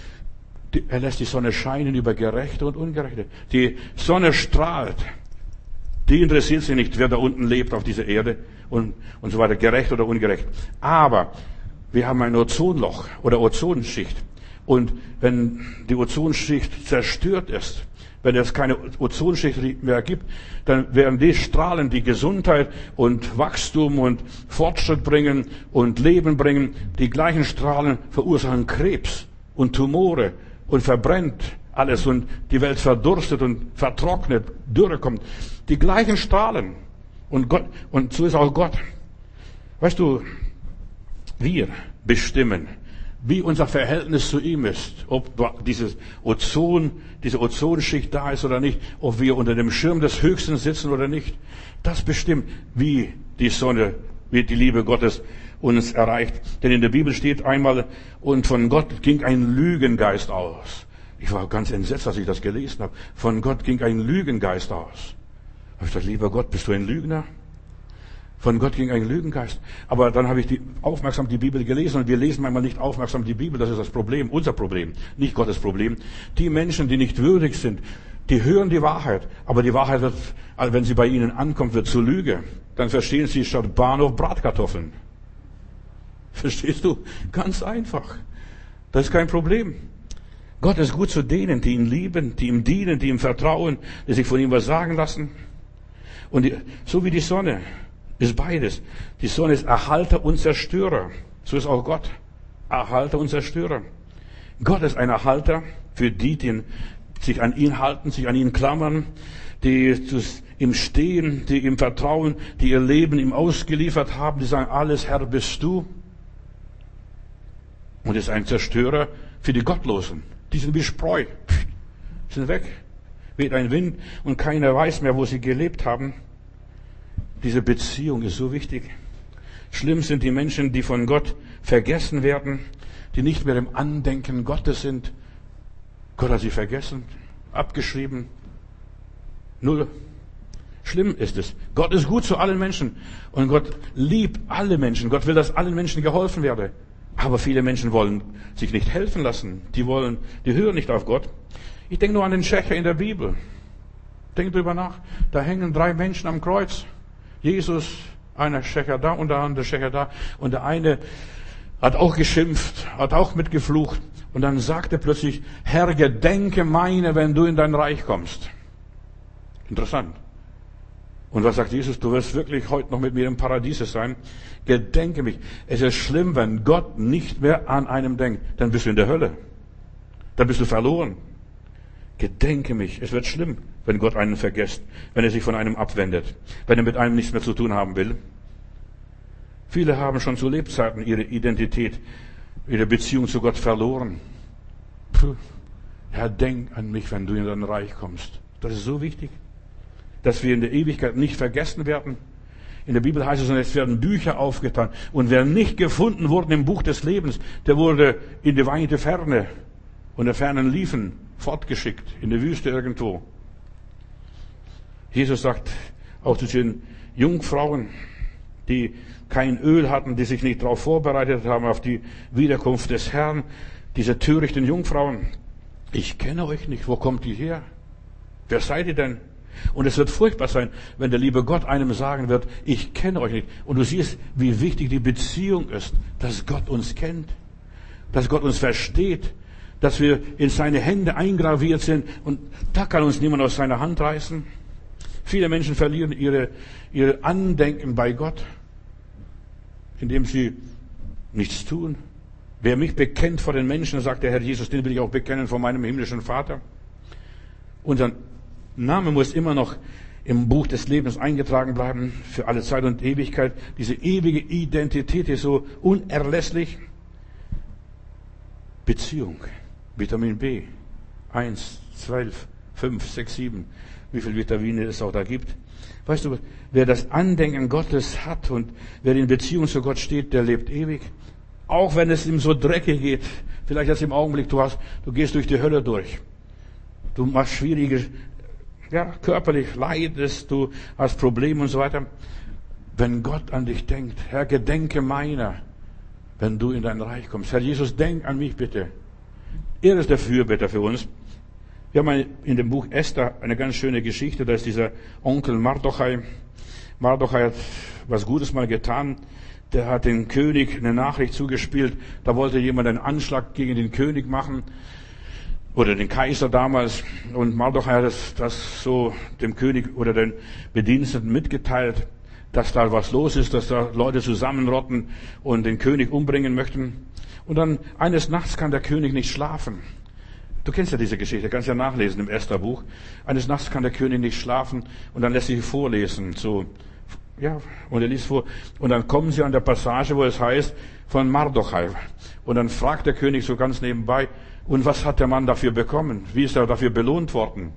Er lässt die Sonne scheinen über Gerechte und Ungerechte. Die Sonne strahlt. Die interessiert sich nicht, wer da unten lebt auf dieser Erde und so weiter, gerecht oder ungerecht. Aber wir haben ein Ozonloch oder Ozonschicht. Und wenn die Ozonschicht zerstört ist, wenn es keine Ozonschicht mehr gibt, dann werden die Strahlen, die Gesundheit und Wachstum und Fortschritt bringen und Leben bringen, die gleichen Strahlen verursachen Krebs und Tumore und verbrennt alles und die Welt verdurstet und vertrocknet, Dürre kommt. Die gleichen Strahlen. Und so ist auch Gott. Weißt du, wir bestimmen, wie unser Verhältnis zu ihm ist, ob diese Ozonschicht da ist oder nicht, ob wir unter dem Schirm des Höchsten sitzen oder nicht. Das bestimmt, wie die Sonne, wie die Liebe Gottes uns erreicht. Denn in der Bibel steht einmal, und von Gott ging ein Lügengeist aus. Ich war ganz entsetzt, als ich das gelesen habe. Von Gott ging ein Lügengeist aus. Da habe ich gedacht, lieber Gott, bist du ein Lügner? Von Gott ging ein Lügengeist. Aber dann habe ich aufmerksam die Bibel gelesen und wir lesen manchmal nicht aufmerksam die Bibel. Das ist das Problem, unser Problem, nicht Gottes Problem. Die Menschen, die nicht würdig sind, die hören die Wahrheit. Aber die Wahrheit wird, wenn sie bei ihnen ankommt, wird zur Lüge. Dann verstehen sie statt Bahnhof Bratkartoffeln. Verstehst du? Ganz einfach. Das ist kein Problem. Gott ist gut zu denen, die ihn lieben, die ihm dienen, die ihm vertrauen, die sich von ihm was sagen lassen. Und so wie die Sonne ist beides. Die Sonne ist Erhalter und Zerstörer. So ist auch Gott. Erhalter und Zerstörer. Gott ist ein Erhalter für die sich an ihn halten, sich an ihn klammern, die ihm stehen, die ihm vertrauen, die ihr Leben ihm ausgeliefert haben, die sagen, alles Herr bist du. Und ist ein Zerstörer für die Gottlosen. Die sind wie Spreu. Sind weg. Weht ein Wind und keiner weiß mehr, wo sie gelebt haben. Diese Beziehung ist so wichtig. Schlimm sind die Menschen, die von Gott vergessen werden, die nicht mehr im Andenken Gottes sind. Gott hat sie vergessen, abgeschrieben. Null. Schlimm ist es. Gott ist gut zu allen Menschen und Gott liebt alle Menschen. Gott will, dass allen Menschen geholfen werde. Aber viele Menschen wollen sich nicht helfen lassen. Die hören nicht auf Gott. Ich denke nur an den Schächer in der Bibel. Denk drüber nach. Da hängen 3 Menschen am Kreuz. Jesus, einer Schächer da und der andere Schächer da. Und der eine hat auch geschimpft, hat auch mitgeflucht. Und dann sagte plötzlich, Herr, gedenke meine, wenn du in dein Reich kommst. Interessant. Und was sagt Jesus? Du wirst wirklich heute noch mit mir im Paradies sein. Gedenke mich. Es ist schlimm, wenn Gott nicht mehr an einem denkt. Dann bist du in der Hölle. Dann bist du verloren. Gedenke mich. Es wird schlimm, wenn Gott einen vergisst, wenn er sich von einem abwendet, wenn er mit einem nichts mehr zu tun haben will. Viele haben schon zu Lebzeiten ihre Identität, ihre Beziehung zu Gott verloren. Herr, denk an mich, wenn du in dein Reich kommst. Das ist so wichtig, dass wir in der Ewigkeit nicht vergessen werden. In der Bibel heißt es, es werden Bücher aufgetan. Und wer nicht gefunden wurde im Buch des Lebens, der wurde in die weite Ferne und der fernen Liefen fortgeschickt, in der Wüste irgendwo. Jesus sagt auch zu den Jungfrauen, die kein Öl hatten, die sich nicht darauf vorbereitet haben, auf die Wiederkunft des Herrn, diese törichten Jungfrauen, ich kenne euch nicht, wo kommt ihr her? Wer seid ihr denn? Und es wird furchtbar sein, wenn der liebe Gott einem sagen wird, ich kenne euch nicht. Und du siehst, wie wichtig die Beziehung ist, dass Gott uns kennt, dass Gott uns versteht, dass wir in seine Hände eingraviert sind und da kann uns niemand aus seiner Hand reißen. Viele Menschen verlieren ihre Andenken bei Gott, indem sie nichts tun. Wer mich bekennt vor den Menschen, sagt der Herr Jesus, den will ich auch bekennen vor meinem himmlischen Vater. Unser Name muss immer noch im Buch des Lebens eingetragen bleiben, für alle Zeit und Ewigkeit. Diese ewige Identität ist so unerlässlich. Beziehung, Vitamin B, 1, 12, 5, 6, 7, wie viel Vitamine es auch da gibt. Weißt du, wer das Andenken Gottes hat und wer in Beziehung zu Gott steht, der lebt ewig. Auch wenn es ihm so dreckig geht, vielleicht jetzt im Augenblick, du gehst durch die Hölle durch. Du machst schwierige, körperlich leidest, du hast Probleme und so weiter. Wenn Gott an dich denkt, Herr, gedenke meiner, wenn du in dein Reich kommst. Herr Jesus, denk an mich bitte. Er ist der Fürbitter für uns. Wir haben in dem Buch Esther eine ganz schöne Geschichte. Da ist dieser Onkel Mardochai. Mardochai hat was Gutes mal getan. Der hat dem König eine Nachricht zugespielt. Da wollte jemand einen Anschlag gegen den König machen. Oder den Kaiser damals. Und Mardochai hat das so dem König oder den Bediensteten mitgeteilt, dass da was los ist, dass da Leute zusammenrotten und den König umbringen möchten. Und dann eines Nachts kann der König nicht schlafen. Du kennst ja diese Geschichte, kannst ja nachlesen im Esther-Buch. Eines Nachts kann der König nicht schlafen und dann lässt sie vorlesen. Und er liest vor. Und dann kommen sie an der Passage, wo es heißt, von Mardochai. Und dann fragt der König so ganz nebenbei, und was hat der Mann dafür bekommen? Wie ist er dafür belohnt worden?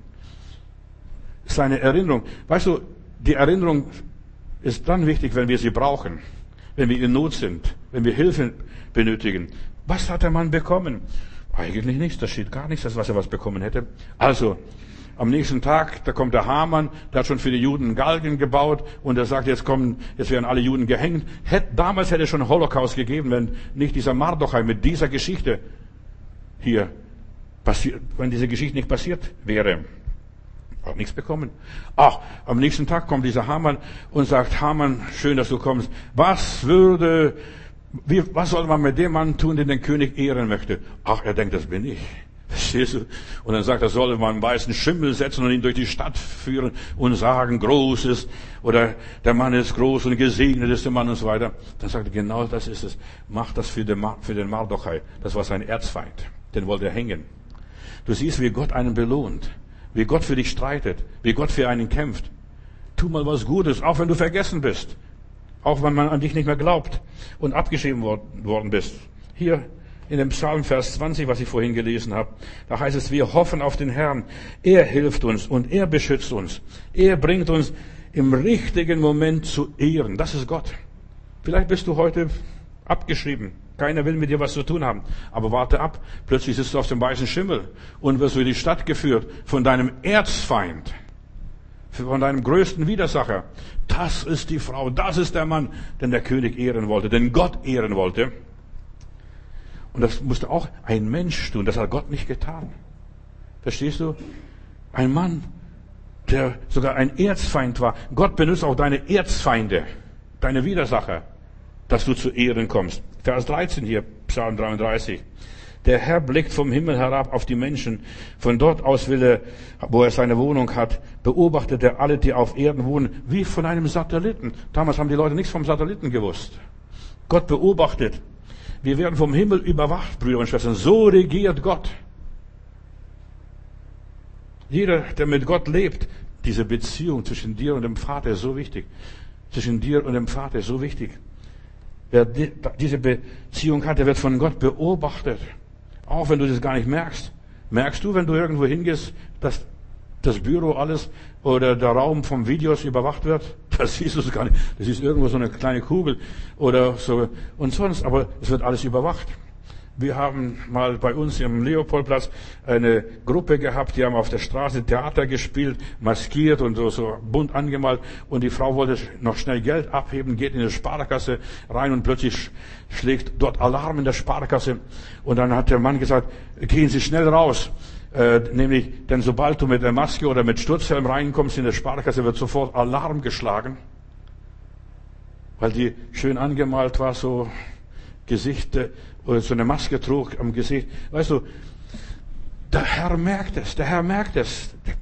Seine Erinnerung. Weißt du, die Erinnerung ist dann wichtig, wenn wir sie brauchen, wenn wir in Not sind, wenn wir Hilfe benötigen. Was hat der Mann bekommen? Eigentlich nichts, da steht gar nichts, was er was bekommen hätte. Also, am nächsten Tag, da kommt der Haman, der hat schon für die Juden einen Galgen gebaut und er sagt, jetzt werden alle Juden gehängt. Damals hätte es schon einen Holocaust gegeben, wenn nicht dieser Mardochai mit dieser Geschichte hier passiert, wenn diese Geschichte nicht passiert wäre. Auch nichts bekommen. Am nächsten Tag kommt dieser Haman und sagt, Haman, schön, dass du kommst. Was soll man mit dem Mann tun, den König ehren möchte? Er denkt, das bin ich. Verstehst du? Und dann sagt er, soll man einen weißen Schimmel setzen und ihn durch die Stadt führen und sagen, groß ist, oder der Mann ist groß und gesegnet ist der Mann und so weiter. Dann sagt er, genau das ist es. Mach das für den Mardochai. Das war sein Erzfeind. Den wollte er hängen. Du siehst, wie Gott einen belohnt. Wie Gott für dich streitet, wie Gott für einen kämpft. Tu mal was Gutes, auch wenn du vergessen bist. Auch wenn man an dich nicht mehr glaubt und abgeschrieben worden bist. Hier in dem Psalm Vers 20, was ich vorhin gelesen habe, da heißt es, wir hoffen auf den Herrn. Er hilft uns und er beschützt uns. Er bringt uns im richtigen Moment zu Ehren. Das ist Gott. Vielleicht bist du heute abgeschrieben. Keiner will mit dir was zu tun haben. Aber warte ab. Plötzlich sitzt du auf dem weißen Schimmel und wirst durch die Stadt geführt von deinem Erzfeind, von deinem größten Widersacher. Das ist die Frau, das ist der Mann, den der König ehren wollte, den Gott ehren wollte. Und das musste auch ein Mensch tun. Das hat Gott nicht getan. Verstehst du? Ein Mann, der sogar ein Erzfeind war. Gott benutzt auch deine Erzfeinde, deine Widersacher, dass du zu Ehren kommst. Vers 13 hier, Psalm 33. Der Herr blickt vom Himmel herab auf die Menschen. Von dort aus wo er seine Wohnung hat, beobachtet er alle, die auf Erden wohnen, wie von einem Satelliten. Damals haben die Leute nichts vom Satelliten gewusst. Gott beobachtet. Wir werden vom Himmel überwacht, Brüder und Schwestern. So regiert Gott. Jeder, der mit Gott lebt, diese Beziehung zwischen dir und dem Vater ist so wichtig. Zwischen dir und dem Vater ist so wichtig. Wer diese Beziehung hat, der wird von Gott beobachtet. Auch wenn du das gar nicht merkst. Merkst du, wenn du irgendwo hingehst, dass das Büro alles oder der Raum vom Videos überwacht wird? Das siehst du gar nicht. Das ist irgendwo so eine kleine Kugel oder so und sonst, aber es wird alles überwacht. Wir haben mal bei uns im Leopoldplatz eine Gruppe gehabt, die haben auf der Straße Theater gespielt, maskiert und so bunt angemalt. Und die Frau wollte noch schnell Geld abheben, geht in die Sparkasse rein und plötzlich schlägt dort Alarm in der Sparkasse. Und dann hat der Mann gesagt, gehen Sie schnell raus. Denn sobald du mit der Maske oder mit Sturzhelm reinkommst in der Sparkasse, wird sofort Alarm geschlagen. Weil die schön angemalt war, so Gesichter, oder so eine Maske trug am Gesicht. Weißt du, der Herr merkt es.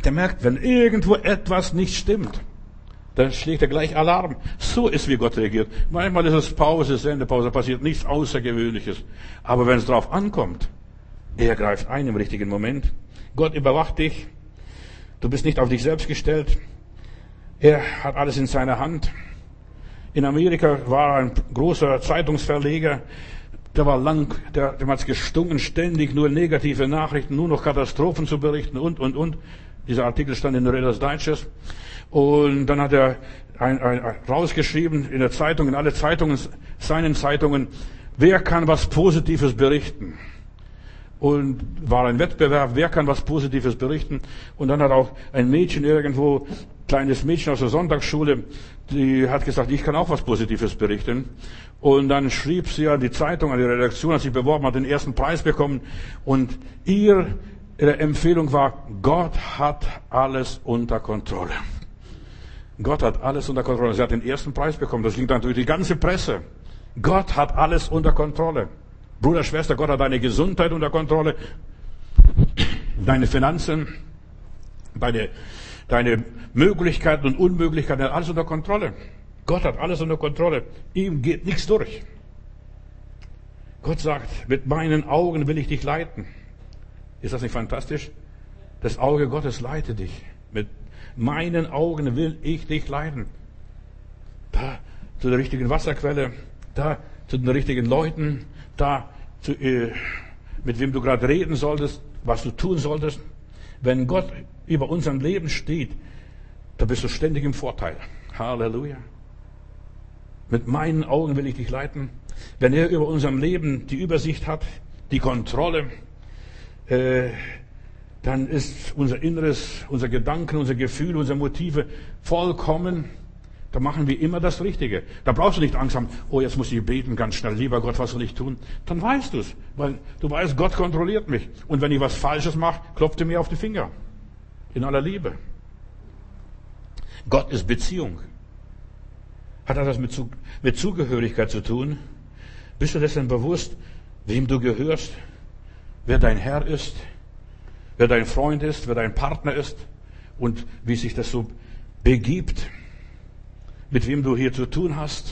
Der merkt, wenn irgendwo etwas nicht stimmt, dann schlägt er gleich Alarm. So ist, wie Gott regiert. Manchmal ist es Pause, Sendepause, passiert nichts Außergewöhnliches. Aber wenn es drauf ankommt, er greift ein im richtigen Moment. Gott überwacht dich. Du bist nicht auf dich selbst gestellt. Er hat alles in seiner Hand. In Amerika war ein großer Zeitungsverleger, der hat es gestunken, ständig nur negative Nachrichten, nur noch Katastrophen zu berichten und. Dieser Artikel stand in der Reader's Digest. Und dann hat er rausgeschrieben in der Zeitung, in alle Zeitungen, seinen Zeitungen, wer kann was Positives berichten? Und war ein Wettbewerb, wer kann was Positives berichten? Und dann hat auch ein Mädchen irgendwo, kleines Mädchen aus der Sonntagsschule, die hat gesagt, ich kann auch was Positives berichten. Und dann schrieb sie an die Zeitung, an die Redaktion, hat sich beworben, hat den ersten Preis bekommen. Und ihre Empfehlung war, Gott hat alles unter Kontrolle. Gott hat alles unter Kontrolle. Sie hat den ersten Preis bekommen. Das ging dann durch die ganze Presse. Gott hat alles unter Kontrolle. Bruder, Schwester, Gott hat deine Gesundheit unter Kontrolle, deine Finanzen, deine Möglichkeiten und Unmöglichkeiten, er hat alles unter Kontrolle. Gott hat alles unter Kontrolle. Ihm geht nichts durch. Gott sagt, mit meinen Augen will ich dich leiten. Ist das nicht fantastisch? Das Auge Gottes leitet dich. Mit meinen Augen will ich dich leiten. Da zu der richtigen Wasserquelle, da zu den richtigen Leuten, da mit wem du gerade reden solltest, was du tun solltest. Wenn Gott über unserem Leben steht, da bist du ständig im Vorteil. Halleluja. Mit meinen Augen will ich dich leiten. Wenn er über unserem Leben die Übersicht hat, die Kontrolle, dann ist unser Inneres, unser Gedanken, unser Gefühl, unsere Motive vollkommen. Da machen wir immer das Richtige. Da brauchst du nicht Angst haben, oh, jetzt muss ich beten ganz schnell. Lieber Gott, was soll ich tun? Dann weißt du es, weil du weißt, Gott kontrolliert mich. Und wenn ich was Falsches mache, klopft er mir auf die Finger. In aller Liebe. Gott ist Beziehung. Hat das mit Zugehörigkeit zu tun? Bist du dessen bewusst, wem du gehörst? Wer dein Herr ist? Wer dein Freund ist? Wer dein Partner ist? Und wie sich das so begibt? Mit wem du hier zu tun hast?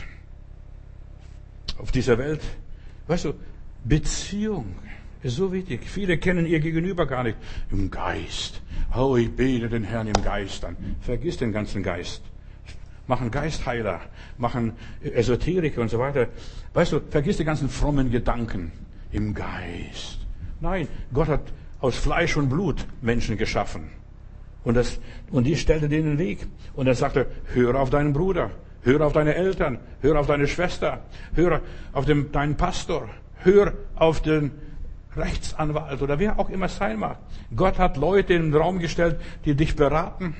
Auf dieser Welt? Weißt du, Beziehung ist so wichtig. Viele kennen ihr Gegenüber gar nicht. Im Geist. Oh, ich bete den Herrn im Geist an. Vergiss den ganzen Geist. Machen Geistheiler, machen Esoteriker und so weiter. Weißt du, vergiss die ganzen frommen Gedanken. Im Geist. Nein, Gott hat aus Fleisch und Blut Menschen geschaffen. Und die stellte denen den Weg. Und er sagte, höre auf deinen Bruder, höre auf deine Eltern, höre auf deine Schwester, höre auf deinen Pastor, höre auf den Rechtsanwalt oder wer auch immer es sein mag. Gott hat Leute in den Raum gestellt, die dich beraten.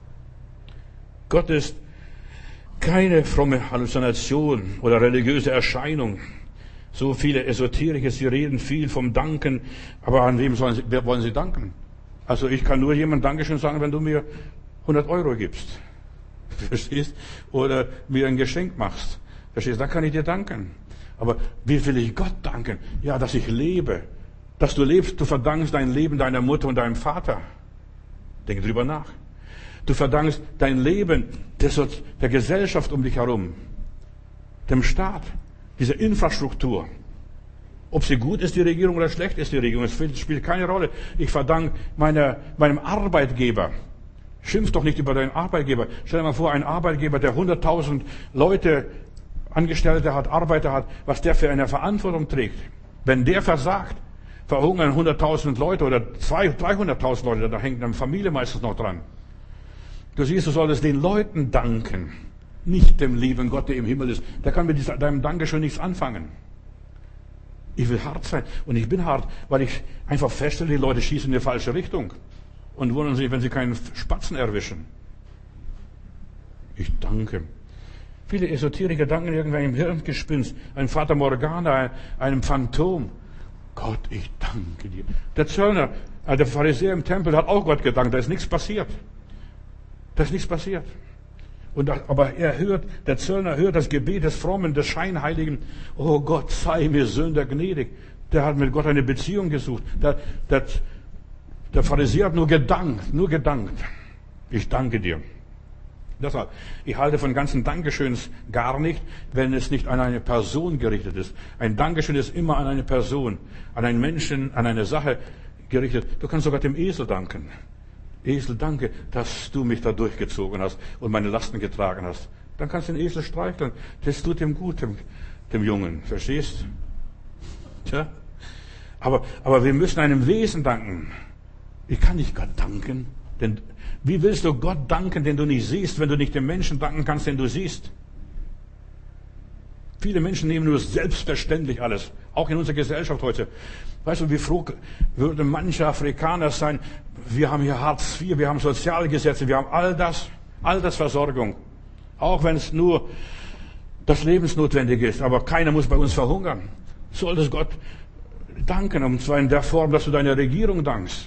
Gott ist keine fromme Halluzination oder religiöse Erscheinung. So viele Esoteriker, sie reden viel vom Danken, aber an wem wollen sie danken? Also ich kann nur jemandem Dankeschön sagen, wenn du mir 100 Euro gibst. Verstehst? Oder mir ein Geschenk machst. Verstehst? Da kann ich dir danken. Aber wie will ich Gott danken? Ja, dass ich lebe. Dass du lebst, du verdankst dein Leben deiner Mutter und deinem Vater. Denke drüber nach. Du verdankst dein Leben der Gesellschaft um dich herum. Dem Staat. Dieser Infrastruktur. Ob sie gut ist, die Regierung, oder schlecht ist, die Regierung, es spielt keine Rolle. Ich verdanke meinem Arbeitgeber. Schimpf doch nicht über deinen Arbeitgeber. Stell dir mal vor, ein Arbeitgeber, der 100.000 Leute, Angestellte hat, Arbeiter hat, was der für eine Verantwortung trägt. Wenn der versagt, verhungern 100.000 Leute oder 300.000 Leute, da hängt eine Familie meistens noch dran. Du siehst, du solltest den Leuten danken, nicht dem lieben Gott, der im Himmel ist. Der kann mit deinem Dankeschön nichts anfangen. Ich will hart sein. Und ich bin hart, weil ich einfach feststelle, die Leute schießen in die falsche Richtung. Und wundern sich, wenn sie keinen Spatzen erwischen. Ich danke. Viele Esoteriker danken irgendeinem Hirngespinst, einem Fata Morgana, einem Phantom. Gott, ich danke dir. Der Zöllner, der Pharisäer im Tempel hat auch Gott gedankt. Da ist nichts passiert. Da ist nichts passiert. Aber der Zöllner hört das Gebet des Frommen, des Scheinheiligen. Oh Gott, sei mir Sünder gnädig. Der hat mit Gott eine Beziehung gesucht. Der Der Pharisäer hat nur gedankt. Ich danke dir. Deshalb, ich halte von ganzen Dankeschöns gar nicht, wenn es nicht an eine Person gerichtet ist. Ein Dankeschön ist immer an eine Person, an einen Menschen, an eine Sache gerichtet. Du kannst sogar dem Esel danken. Esel, danke, dass du mich da durchgezogen hast und meine Lasten getragen hast. Dann kannst du den Esel streicheln. Das tut dem gut, dem Jungen. Verstehst? Tja. Aber wir müssen einem Wesen danken. Ich kann nicht Gott danken, denn wie willst du Gott danken, den du nicht siehst, wenn du nicht dem Menschen danken kannst, den du siehst? Viele Menschen nehmen nur selbstverständlich alles, auch in unserer Gesellschaft heute. Weißt du, wie froh würde manche Afrikaner sein, wir haben hier Hartz IV, wir haben Sozialgesetze, wir haben all das Versorgung. Auch wenn es nur das Lebensnotwendige ist, aber keiner muss bei uns verhungern. Solltest Gott danken, und zwar in der Form, dass du deiner Regierung dankst.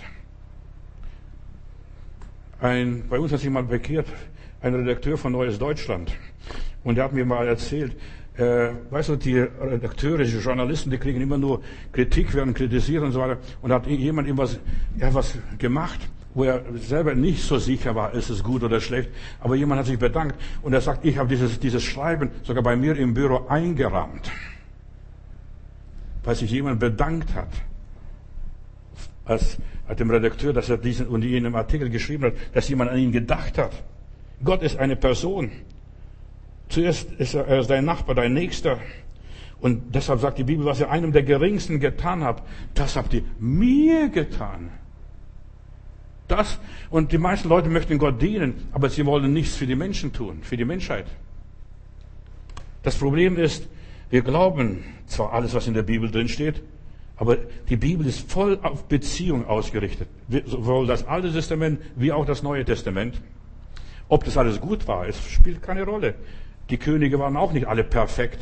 Bei uns hat sich mal bekehrt, ein Redakteur von Neues Deutschland. Und der hat mir mal erzählt, weißt du, die Redakteure, die Journalisten, die kriegen immer nur Kritik, werden kritisiert und so weiter. Und da hat jemand ihm was gemacht, wo er selber nicht so sicher war, ist es gut oder schlecht. Aber jemand hat sich bedankt und er sagt, ich habe dieses Schreiben sogar bei mir im Büro eingerahmt. Weil sich jemand bedankt hat. Als dem Redakteur, dass er diesen und jenem Artikel geschrieben hat, dass jemand an ihn gedacht hat. Gott ist eine Person. Zuerst ist er dein Nachbar, dein Nächster. Und deshalb sagt die Bibel, was ihr einem der Geringsten getan habt, das habt ihr mir getan. Und die meisten Leute möchten Gott dienen, aber sie wollen nichts für die Menschen tun, für die Menschheit. Das Problem ist, wir glauben zwar alles, was in der Bibel drin steht, aber die Bibel ist voll auf Beziehung ausgerichtet. Sowohl das Alte Testament wie auch das Neue Testament. Ob das alles gut war, es spielt keine Rolle. Die Könige waren auch nicht alle perfekt.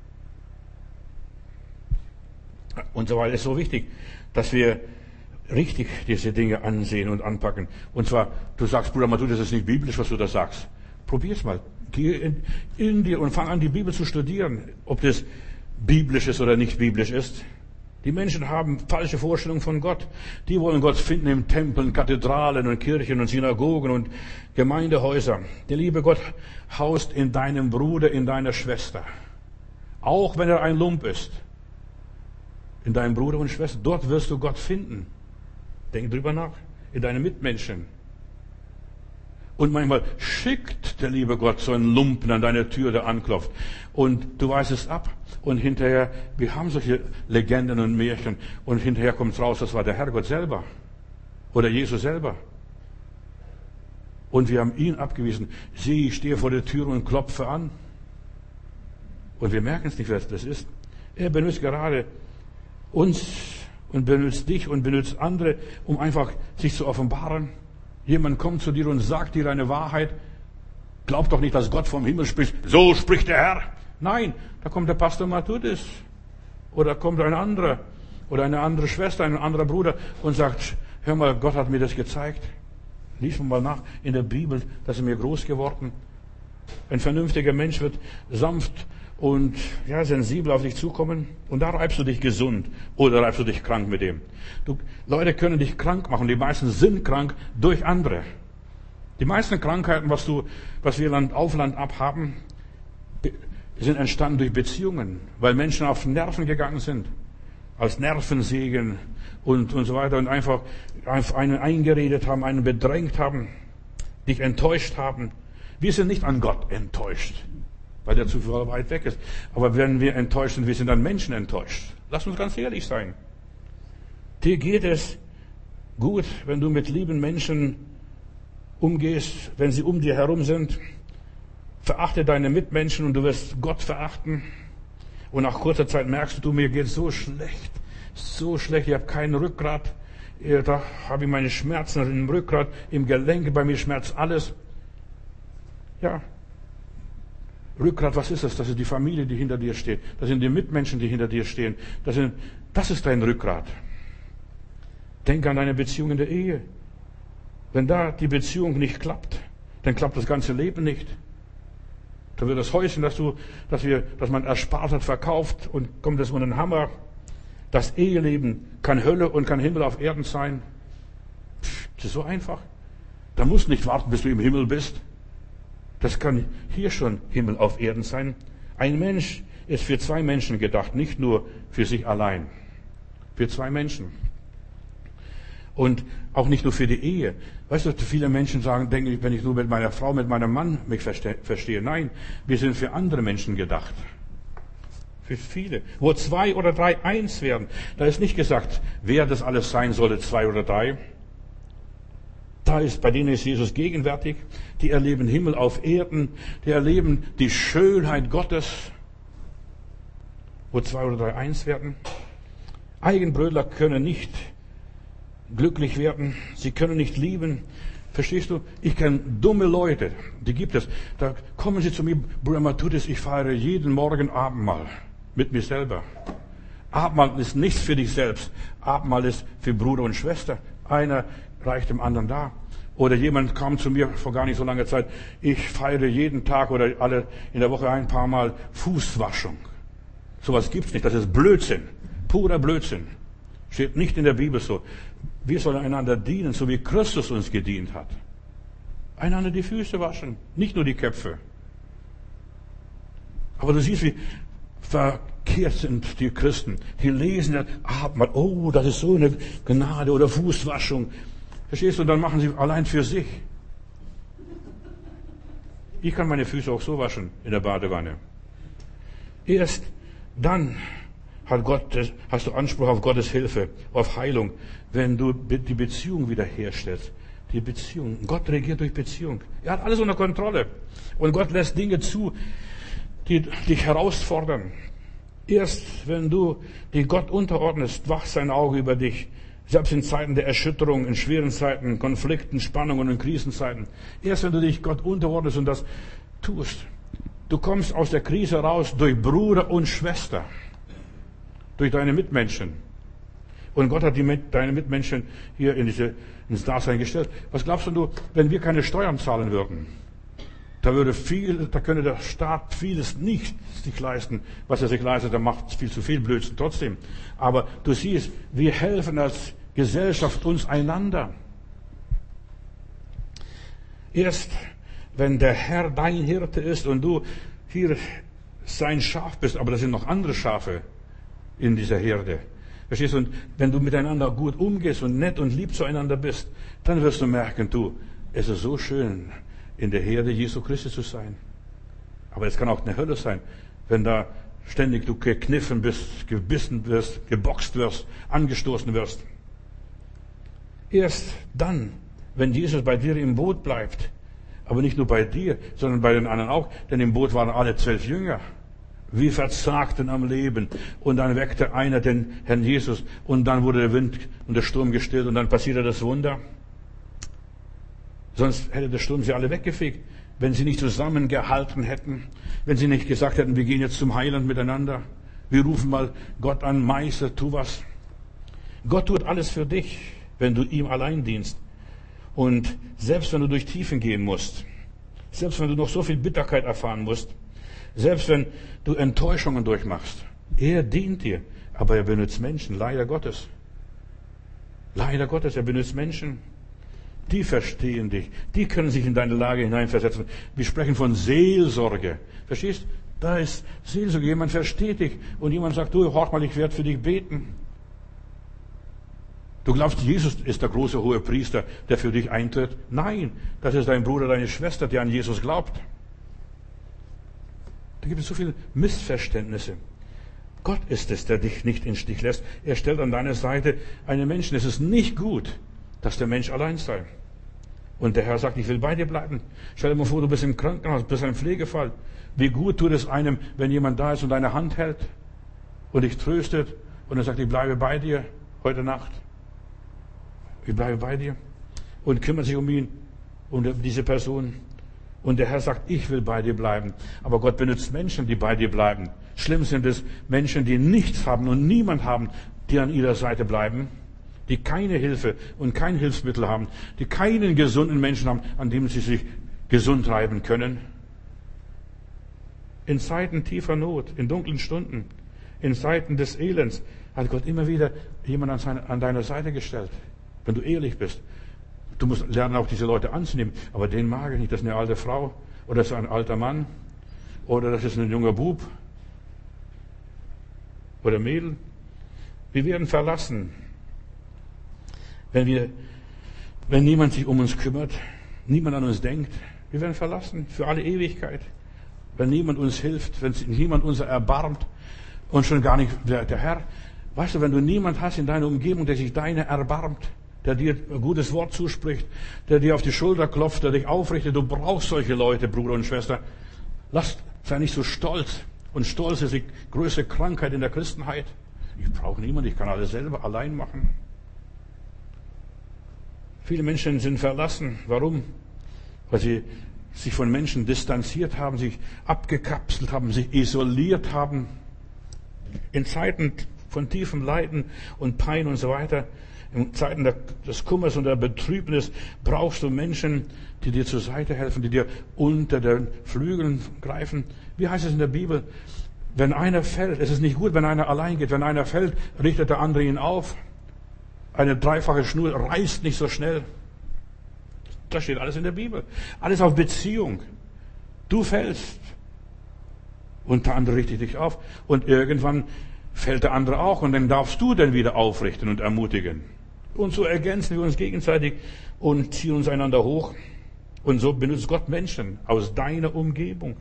Und so weiter. Es ist so wichtig, dass wir richtig diese Dinge ansehen und anpacken. Und zwar, du sagst, Bruder Matu, das ist nicht biblisch, was du da sagst. Probier's mal. Geh in dir und fang an, die Bibel zu studieren. Ob das biblisch ist oder nicht biblisch ist. Die Menschen haben falsche Vorstellungen von Gott. Die wollen Gott finden in Tempeln, Kathedralen und Kirchen und Synagogen und Gemeindehäusern. Der liebe Gott haust in deinem Bruder, in deiner Schwester. Auch wenn er ein Lump ist. In deinem Bruder und Schwester. Dort wirst du Gott finden. Denk drüber nach. In deinen Mitmenschen. Und manchmal schickt der liebe Gott so einen Lumpen an deine Tür, der anklopft. Und du weißt es ab. Und hinterher, wir haben solche Legenden und Märchen. Und hinterher kommt raus, das war der Herrgott selber. Oder Jesus selber. Und wir haben ihn abgewiesen. Sieh, ich stehe vor der Tür und klopfe an. Und wir merken es nicht, wer das ist. Er benutzt gerade uns und benutzt dich und benutzt andere, um einfach sich zu offenbaren. Jemand kommt zu dir und sagt dir eine Wahrheit. Glaub doch nicht, dass Gott vom Himmel spricht. So spricht der Herr. Nein, da kommt der Pastor Matthäus. Oder kommt ein anderer. Oder eine andere Schwester, ein anderer Bruder und sagt, hör mal, Gott hat mir das gezeigt. Lies mal nach in der Bibel, das ist mir groß geworden. Ein vernünftiger Mensch wird sanft und sensibel auf dich zukommen. Und da reibst du dich gesund. Oder reibst du dich krank mit dem. Leute können dich krank machen. Die meisten sind krank durch andere. Die meisten Krankheiten, was wir Land auf Land ab haben, sind entstanden durch Beziehungen. Weil Menschen auf Nerven gegangen sind. Als Nervensägen und so weiter. Und einfach einen eingeredet haben, einen bedrängt haben. Dich enttäuscht haben. Wir sind nicht an Gott enttäuscht. Weil der zu weit weg ist. Aber wenn wir enttäuscht sind, wir sind an Menschen enttäuscht. Lass uns ganz ehrlich sein. Dir geht es gut, wenn du mit lieben Menschen umgehst, wenn sie um dir herum sind. Verachte deine Mitmenschen und du wirst Gott verachten. Und nach kurzer Zeit merkst du, mir geht es so schlecht, ich habe kein Rückgrat. Da habe ich meine Schmerzen im Rückgrat, im Gelenk, bei mir schmerzt alles. Ja. Rückgrat, was ist das? Das ist die Familie, die hinter dir steht. Das sind die Mitmenschen, die hinter dir stehen. Das ist dein Rückgrat. Denk an deine Beziehung in der Ehe. Wenn da die Beziehung nicht klappt, dann klappt das ganze Leben nicht. Da wird das Häuschen, dass man erspart hat, verkauft und kommt es unter den Hammer. Das Eheleben kann Hölle und kann Himmel auf Erden sein. Das ist so einfach. Da musst du nicht warten, bis du im Himmel bist. Das kann hier schon Himmel auf Erden sein. Ein Mensch ist für 2 Menschen gedacht, nicht nur für sich allein. Für 2 Menschen. Und auch nicht nur für die Ehe. Weißt du, viele Menschen denken, wenn ich nur mit meiner Frau, mit meinem Mann mich verstehe. Nein, wir sind für andere Menschen gedacht. Für viele. Wo 2 oder 3 eins werden. Da ist nicht gesagt, wer das alles sein sollte, 2 oder 3. Bei denen ist Jesus gegenwärtig. Die erleben Himmel auf Erden. Die erleben die Schönheit Gottes. Wo 2 oder 3 eins werden. Eigenbrötler können nicht glücklich werden. Sie können nicht lieben. Verstehst du? Ich kenne dumme Leute. Die gibt es. Da kommen sie zu mir, Bruder Matthäus, ich feiere jeden Morgen Abendmahl. Mit mir selber. Abendmahl ist nichts für dich selbst. Abendmahl ist für Bruder und Schwester. Einer reicht dem anderen da. Oder jemand kam zu mir vor gar nicht so langer Zeit, ich feiere jeden Tag oder alle in der Woche ein paar Mal Fußwaschung. Sowas gibt's nicht, das ist Blödsinn. Purer Blödsinn. Steht nicht in der Bibel so. Wir sollen einander dienen, so wie Christus uns gedient hat. Einander die Füße waschen, nicht nur die Köpfe. Aber du siehst, wie verkehrt sind die Christen. Die lesen das Abendmahl, oh, das ist so eine Gnade oder Fußwaschung. Verstehst du? Und dann machen sie allein für sich. Ich kann meine Füße auch so waschen in der Badewanne. Erst dann hast du Anspruch auf Gottes Hilfe, auf Heilung, wenn du die Beziehung wiederherstellst. Die Beziehung. Gott regiert durch Beziehung. Er hat alles unter Kontrolle. Und Gott lässt Dinge zu, die dich herausfordern. Erst wenn du die Gott unterordnest, wacht sein Auge über dich. Selbst in Zeiten der Erschütterung, in schweren Zeiten, Konflikten, Spannungen und Krisenzeiten. Erst wenn du dich Gott unterordnest und das tust. Du kommst aus der Krise raus durch Bruder und Schwester. Durch deine Mitmenschen. Und Gott hat deine Mitmenschen hier ins Dasein gestellt. Was glaubst du, wenn wir keine Steuern zahlen würden? Da könnte der Staat vieles nicht sich leisten, was er sich leistet. Er macht viel zu viel Blödsinn trotzdem. Aber du siehst, wir helfen als Gesellschaft uns einander. Erst wenn der Herr dein Hirte ist und du hier sein Schaf bist, aber das sind noch andere Schafe in dieser Herde. Verstehst du? Und wenn du miteinander gut umgehst und nett und lieb zueinander bist, dann wirst du merken, es ist so schön, in der Herde Jesu Christi zu sein. Aber es kann auch eine Hölle sein, wenn da ständig du gekniffen bist, gebissen wirst, geboxt wirst, angestoßen wirst. Erst dann, wenn Jesus bei dir im Boot bleibt, aber nicht nur bei dir, sondern bei den anderen auch, denn im Boot waren alle 12 Jünger. Wie verzagten am Leben. Und dann weckte einer den Herrn Jesus und dann wurde der Wind und der Sturm gestillt und dann passierte das Wunder. Sonst hätte der Sturm sie alle weggefegt, wenn sie nicht zusammengehalten hätten, wenn sie nicht gesagt hätten, wir gehen jetzt zum Heiland miteinander. Wir rufen mal Gott an, Meister, tu was. Gott tut alles für dich, wenn du ihm allein dienst. Und selbst wenn du durch Tiefen gehen musst, selbst wenn du noch so viel Bitterkeit erfahren musst, selbst wenn du Enttäuschungen durchmachst, er dient dir, aber er benutzt Menschen, leider Gottes. Leider Gottes, er benutzt Menschen. Die verstehen dich, die können sich in deine Lage hineinversetzen. Wir sprechen von Seelsorge. Verstehst? Da ist Seelsorge, jemand versteht dich und jemand sagt, hör mal, ich werde für dich beten. Du glaubst, Jesus ist der große hohe Priester, der für dich eintritt? Nein, das ist dein Bruder, deine Schwester, die an Jesus glaubt. Da gibt es so viele Missverständnisse. Gott ist es, der dich nicht in den Stich lässt. Er stellt an deine Seite einen Menschen. Es ist nicht gut, dass der Mensch allein sei. Und der Herr sagt, ich will bei dir bleiben. Stell dir mal vor, du bist im Krankenhaus, bist ein Pflegefall. Wie gut tut es einem, wenn jemand da ist und deine Hand hält und dich tröstet und er sagt, ich bleibe bei dir heute Nacht. Ich bleibe bei dir und kümmert sich um ihn, um diese Person. Und der Herr sagt, ich will bei dir bleiben. Aber Gott benutzt Menschen, die bei dir bleiben. Schlimm sind es Menschen, die nichts haben und niemand haben, die an ihrer Seite bleiben, die keine Hilfe und kein Hilfsmittel haben, die keinen gesunden Menschen haben, an dem sie sich gesund treiben können. In Zeiten tiefer Not, in dunklen Stunden, in Zeiten des Elends hat Gott immer wieder jemanden an deiner Seite gestellt. Wenn du ehrlich bist, Du musst lernen, auch diese Leute anzunehmen. Aber den mag ich nicht. Das ist eine alte Frau. Oder das ist ein alter Mann. Oder das ist ein junger Bub. Oder Mädel. Wir werden verlassen. Wenn niemand sich um uns kümmert, niemand an uns denkt, wir werden verlassen für alle Ewigkeit. Wenn niemand uns hilft, wenn sich niemand uns erbarmt und schon gar nicht der Herr. Weißt du, wenn du niemand hast in deiner Umgebung, der sich deiner erbarmt, der dir ein gutes Wort zuspricht, der dir auf die Schulter klopft, der dich aufrichtet, du brauchst solche Leute, Bruder und Schwester. Sei nicht so stolz. Und Stolz ist die größte Krankheit in der Christenheit. Ich brauche niemanden, ich kann alles selber allein machen. Viele Menschen sind verlassen. Warum? Weil sie sich von Menschen distanziert haben, sich abgekapselt haben, sich isoliert haben. In Zeiten von tiefem Leiden und Pein und so weiter, in Zeiten des Kummers und der Betrübnis brauchst du Menschen, die dir zur Seite helfen, die dir unter den Flügeln greifen. Wie heißt es in der Bibel? Wenn einer fällt, es ist nicht gut, wenn einer allein geht. Wenn einer fällt, richtet der andere ihn auf. Eine dreifache Schnur reißt nicht so schnell. Das steht alles in der Bibel. Alles auf Beziehung. Du fällst und der andere richtet dich auf. Und irgendwann fällt der andere auch und dann darfst du dann wieder aufrichten und ermutigen. Und so ergänzen wir uns gegenseitig und ziehen uns einander hoch. Und so benutzt Gott Menschen aus deiner Umgebung.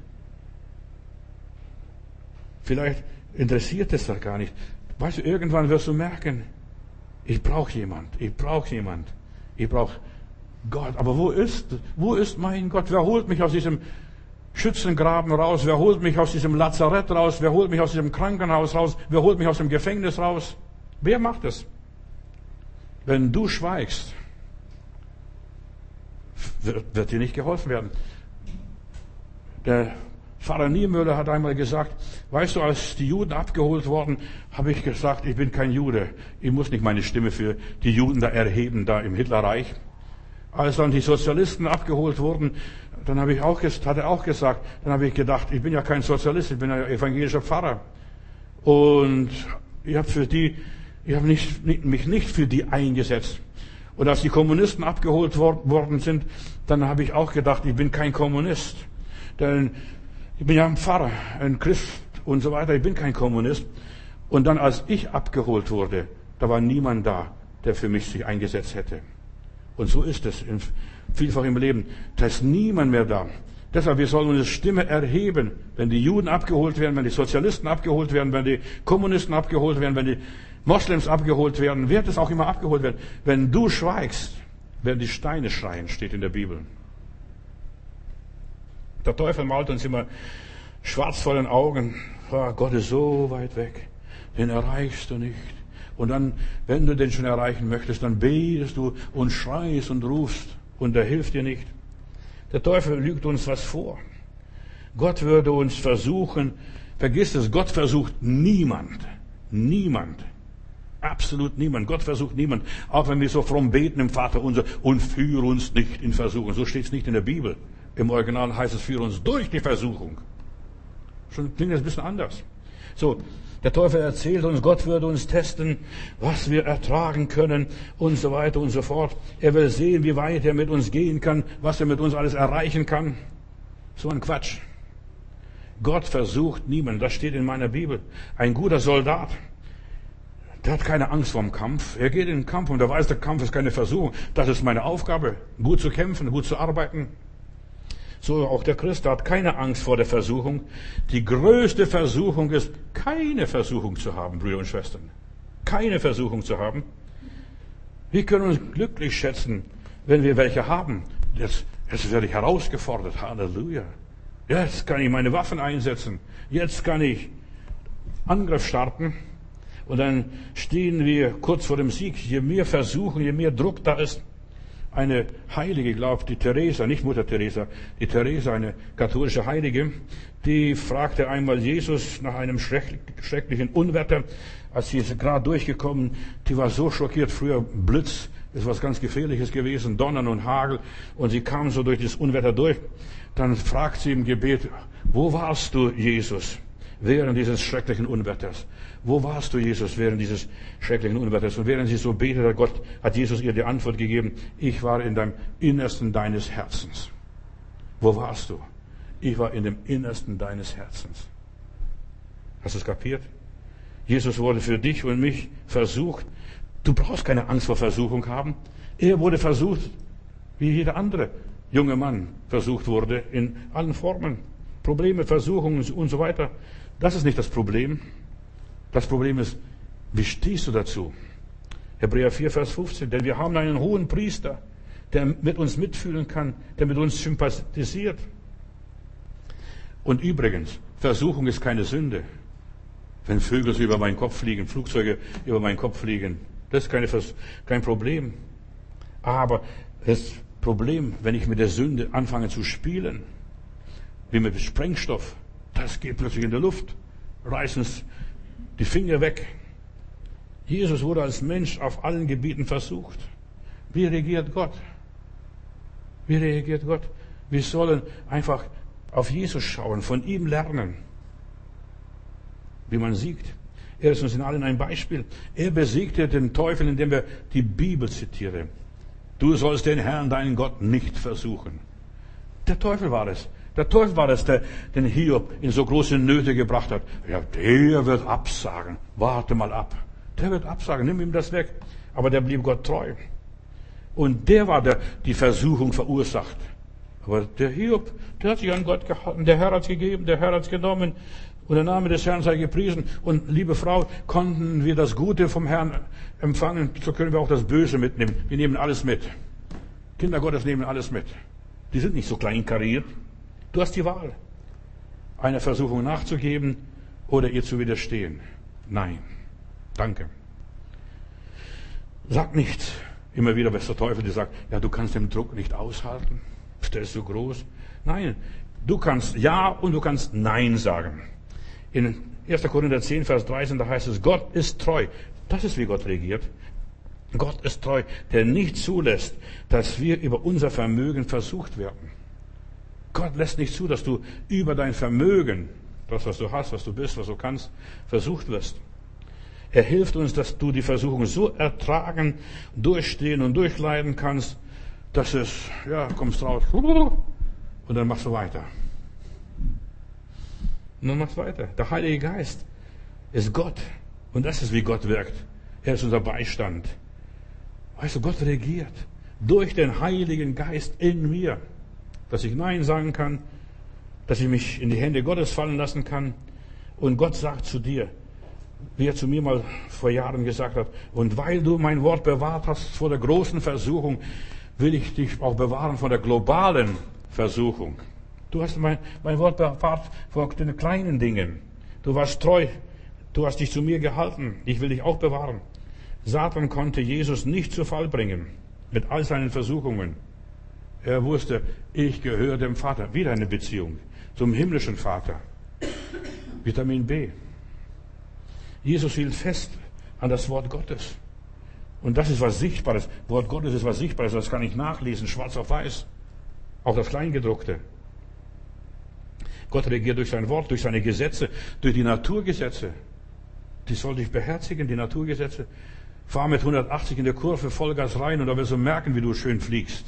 Vielleicht interessiert es doch gar nicht. Weißt du, irgendwann wirst du merken, ich brauche jemand. Ich brauche Gott. Aber wo ist mein Gott? Wer holt mich aus diesem Schützengraben raus? Wer holt mich aus diesem Lazarett raus? Wer holt mich aus diesem Krankenhaus raus? Wer holt mich aus dem Gefängnis raus? Wer macht es? Wenn du schweigst, wird dir nicht geholfen werden. Der Pfarrer Niemöller hat einmal gesagt, weißt du, als die Juden abgeholt wurden, habe ich gesagt, ich bin kein Jude. Ich muss nicht meine Stimme für die Juden da erheben, da im Hitlerreich. Als dann die Sozialisten abgeholt wurden, hat er auch gesagt, dann habe ich gedacht, ich bin ja kein Sozialist, ich bin ja evangelischer Pfarrer. Und ich habe mich nicht für die eingesetzt. Und als die Kommunisten abgeholt worden sind, dann habe ich auch gedacht, ich bin kein Kommunist. Denn ich bin ja ein Pfarrer, ein Christ und so weiter, ich bin kein Kommunist. Und dann, als ich abgeholt wurde, da war niemand da, der für mich sich eingesetzt hätte. Und so ist es vielfach im Leben. Da ist niemand mehr da. Deshalb, wir sollen unsere Stimme erheben. Wenn die Juden abgeholt werden, wenn die Sozialisten abgeholt werden, wenn die Kommunisten abgeholt werden, wenn die Moslems abgeholt werden, wird es auch immer abgeholt werden. Wenn du schweigst, werden die Steine schreien, steht in der Bibel. Der Teufel malt uns immer schwarz vor den Augen. Oh, Gott ist so weit weg, den erreichst du nicht. Und dann, wenn du den schon erreichen möchtest, dann betest du und schreist und rufst und er hilft dir nicht. Der Teufel lügt uns was vor. Gott würde uns versuchen, vergiss es, Gott versucht niemand. Niemand. Absolut niemand. Gott versucht niemand. Auch wenn wir so fromm beten im Vater unser und führe uns nicht in Versuchung. So steht es nicht in der Bibel. Im Original heißt es, führe uns durch die Versuchung. Schon klingt das ein bisschen anders. So, der Teufel erzählt uns, Gott würde uns testen, was wir ertragen können und so weiter und so fort. Er will sehen, wie weit er mit uns gehen kann, was er mit uns alles erreichen kann. So ein Quatsch. Gott versucht niemanden. Das steht in meiner Bibel. Ein guter Soldat, der hat keine Angst vorm Kampf. Er geht in den Kampf und er weiß, der Kampf ist keine Versuchung. Das ist meine Aufgabe, gut zu kämpfen, gut zu arbeiten. So auch der Christ hat keine Angst vor der Versuchung. Die größte Versuchung ist, keine Versuchung zu haben, Brüder und Schwestern. Keine Versuchung zu haben. Wir können uns glücklich schätzen, wenn wir welche haben. Jetzt werde ich herausgefordert. Halleluja. Jetzt kann ich meine Waffen einsetzen. Jetzt kann ich Angriff starten. Und dann stehen wir kurz vor dem Sieg. Je mehr Versuchen, je mehr Druck da ist. Eine Heilige, glaubt die Teresa, nicht Mutter Teresa, die Teresa, eine katholische Heilige, die fragte einmal Jesus nach einem schrecklichen Unwetter, als sie ist gerade durchgekommen, die war so schockiert, früher Blitz, ist was ganz Gefährliches gewesen, Donnern und Hagel, und sie kam so durch das Unwetter durch, dann fragt sie im Gebet, wo warst du, Jesus? während dieses schrecklichen Unwetters? Wo warst du, Jesus, während dieses schrecklichen Unwetters? Und während sie so betete, Gott hat Jesus ihr die Antwort gegeben, ich war in dem Innersten deines Herzens. Wo warst du? Ich war in dem Innersten deines Herzens. Hast du es kapiert? Jesus wurde für dich und mich versucht. Du brauchst keine Angst vor Versuchung haben. Er wurde versucht, wie jeder andere junge Mann versucht wurde, in allen Formen. Probleme, Versuchungen und so weiter. Das ist nicht das Problem. Das Problem ist, wie stehst du dazu? Hebräer 4, Vers 15. Denn wir haben einen hohen Priester, der mit uns mitfühlen kann, der mit uns sympathisiert. Und übrigens, Versuchung ist keine Sünde. Wenn Vögel so über meinen Kopf fliegen, Flugzeuge über meinen Kopf fliegen, das ist kein Problem. Aber das Problem, wenn ich mit der Sünde anfange zu spielen, wie mit Sprengstoff, das geht plötzlich in der Luft, reißen die Finger weg. Jesus wurde als Mensch auf allen Gebieten versucht. Wie reagiert Gott? Wie reagiert Gott? Wir sollen einfach auf Jesus schauen, von ihm lernen, wie man siegt. Er ist uns in allen ein Beispiel. Er besiegte den Teufel, indem er die Bibel zitierte. Du sollst den Herrn, deinen Gott, nicht versuchen. Der Teufel war es. Der Teufel war es, der den Hiob in so große Nöte gebracht hat. Ja, der wird absagen. Warte mal ab. Der wird absagen. Nimm ihm das weg. Aber der blieb Gott treu. Und der war die Versuchung verursacht. Aber der Hiob, der hat sich an Gott gehalten. Der Herr hat es gegeben, der Herr hat es genommen. Und der Name des Herrn sei gepriesen. Und liebe Frau, konnten wir das Gute vom Herrn empfangen, so können wir auch das Böse mitnehmen. Wir nehmen alles mit. Kinder Gottes nehmen alles mit. Die sind nicht so kleinkariert. Du hast die Wahl, einer Versuchung nachzugeben oder ihr zu widerstehen. Nein. Danke. Sag nicht immer wieder, was der Teufel dir sagt, ja, du kannst den Druck nicht aushalten. Der ist so groß. Nein, du kannst Ja und du kannst Nein sagen. In 1. Korinther 10, Vers 13, da heißt es, Gott ist treu. Das ist, wie Gott regiert. Gott ist treu, der nicht zulässt, dass wir über unser Vermögen versucht werden. Gott lässt nicht zu, dass du über dein Vermögen, das, was du hast, was du bist, was du kannst, versucht wirst. Er hilft uns, dass du die Versuchung so ertragen, durchstehen und durchleiden kannst, dass es, ja, kommst raus und dann machst du weiter. Und dann machst du weiter. Der Heilige Geist ist Gott. Und das ist, wie Gott wirkt. Er ist unser Beistand. Weißt du, Gott regiert durch den Heiligen Geist in mir. Dass ich Nein sagen kann, dass ich mich in die Hände Gottes fallen lassen kann. Und Gott sagt zu dir, wie er zu mir mal vor Jahren gesagt hat, und weil du mein Wort bewahrt hast vor der großen Versuchung, will ich dich auch bewahren vor der globalen Versuchung. Du hast mein Wort bewahrt vor den kleinen Dingen. Du warst treu. Du hast dich zu mir gehalten. Ich will dich auch bewahren. Satan konnte Jesus nicht zu Fall bringen. Mit all seinen Versuchungen. Er wusste, ich gehöre dem Vater. Wieder eine Beziehung zum himmlischen Vater. Vitamin B. Jesus hielt fest an das Wort Gottes. Und das ist was Sichtbares. Wort Gottes ist was Sichtbares. Das kann ich nachlesen, schwarz auf weiß. Auch das Kleingedruckte. Gott regiert durch sein Wort, durch seine Gesetze, durch die Naturgesetze. Die sollte ich beherzigen, die Naturgesetze. Fahr mit 180 in der Kurve, Vollgas rein und da wirst du merken, wie du schön fliegst.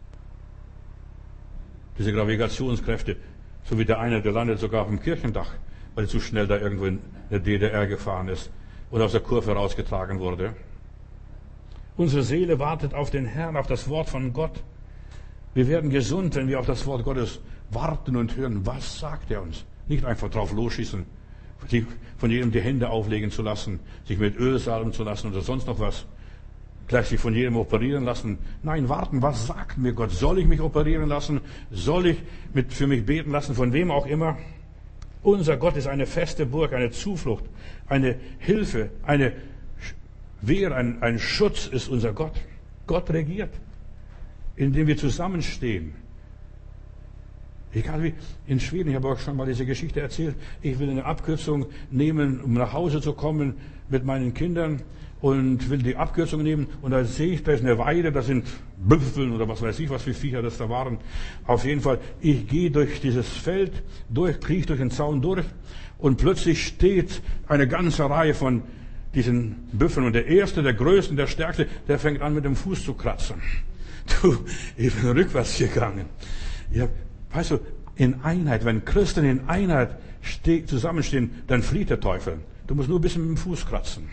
Diese Gravitationskräfte, so wie der eine, der landet sogar auf dem Kirchendach, weil er zu schnell da irgendwo in der DDR gefahren ist und aus der Kurve rausgetragen wurde. Unsere Seele wartet auf den Herrn, auf das Wort von Gott. Wir werden gesund, wenn wir auf das Wort Gottes warten und hören, was sagt er uns. Nicht einfach drauf losschießen, sich von jedem die Hände auflegen zu lassen, sich mit Öl salben zu lassen oder sonst noch was. Gleich sich von jedem operieren lassen. Nein, warten, was sagt mir Gott? Soll ich mich operieren lassen? Soll ich für mich beten lassen? Von wem auch immer? Unser Gott ist eine feste Burg, eine Zuflucht, eine Hilfe, eine Wehr, ein Schutz ist unser Gott. Gott regiert, indem wir zusammenstehen. Egal wie in Schweden, ich habe auch schon mal diese Geschichte erzählt, ich will eine Abkürzung nehmen, um nach Hause zu kommen mit meinen Kindern und will die Abkürzung nehmen und da sehe ich, da ist eine Weide, da sind Büffel oder was weiß ich, was für Viecher das da waren. Auf jeden Fall, ich gehe durch dieses Feld, kriege durch den Zaun durch und plötzlich steht eine ganze Reihe von diesen Büffeln und der erste, der größte, der stärkste, der fängt an mit dem Fuß zu kratzen. Du, ich bin rückwärts gegangen. Ja, weißt du, in Einheit, wenn Christen in Einheit zusammenstehen, dann flieht der Teufel. Du musst nur ein bisschen mit dem Fuß kratzen.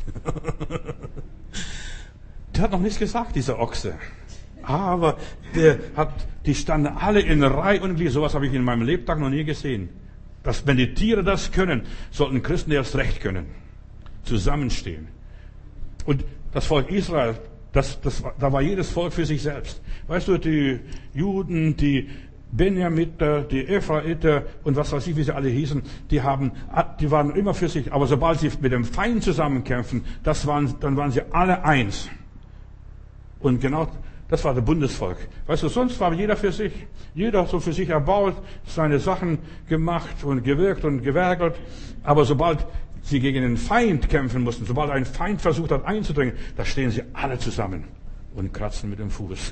Der hat noch nichts gesagt, dieser Ochse. Aber die standen alle in Reihe und Glied. Sowas habe ich in meinem Lebtag noch nie gesehen. Wenn die Tiere das können, sollten Christen erst recht können. Zusammenstehen. Und das Volk Israel, da war jedes Volk für sich selbst. Weißt du, die Juden, die Benjamiter, die Ephraiter und was weiß ich, wie sie alle hießen, die waren immer für sich. Aber sobald sie mit dem Feind zusammenkämpfen, dann waren sie alle eins. Und genau das war das Bundesvolk. Weißt du, sonst war jeder für sich. Jeder hat so für sich erbaut, seine Sachen gemacht und gewirkt und gewerkelt. Aber sobald sie gegen den Feind kämpfen mussten, sobald ein Feind versucht hat einzudringen, da stehen sie alle zusammen und kratzen mit dem Fuß.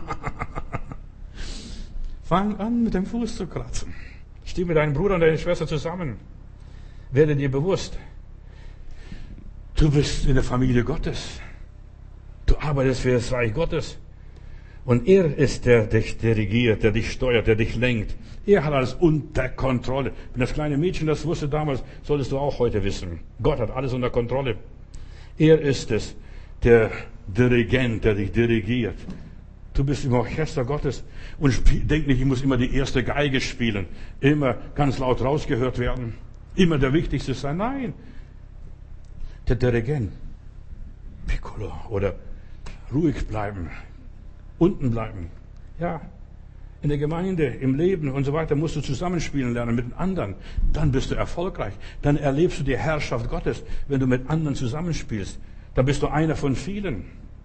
Fang an, mit dem Fuß zu kratzen. Steh mit deinem Bruder und deiner Schwester zusammen. Werde dir bewusst, du bist in der Familie Gottes. Du arbeitest für das Reich Gottes. Und er ist der dich dirigiert, der dich steuert, der dich lenkt. Er hat alles unter Kontrolle. Wenn das kleine Mädchen das wusste damals, solltest du auch heute wissen. Gott hat alles unter Kontrolle. Er ist es, der Dirigent, der dich dirigiert. Du bist im Orchester Gottes und denk nicht, ich muss immer die erste Geige spielen, immer ganz laut rausgehört werden, immer der Wichtigste sein. Nein, der Dirigent, Piccolo oder ruhig bleiben, unten bleiben. Ja, in der Gemeinde, im Leben und so weiter musst du zusammenspielen lernen mit den anderen. Dann bist du erfolgreich. Dann erlebst du die Herrschaft Gottes, wenn du mit anderen zusammenspielst. Dann bist du einer von vielen.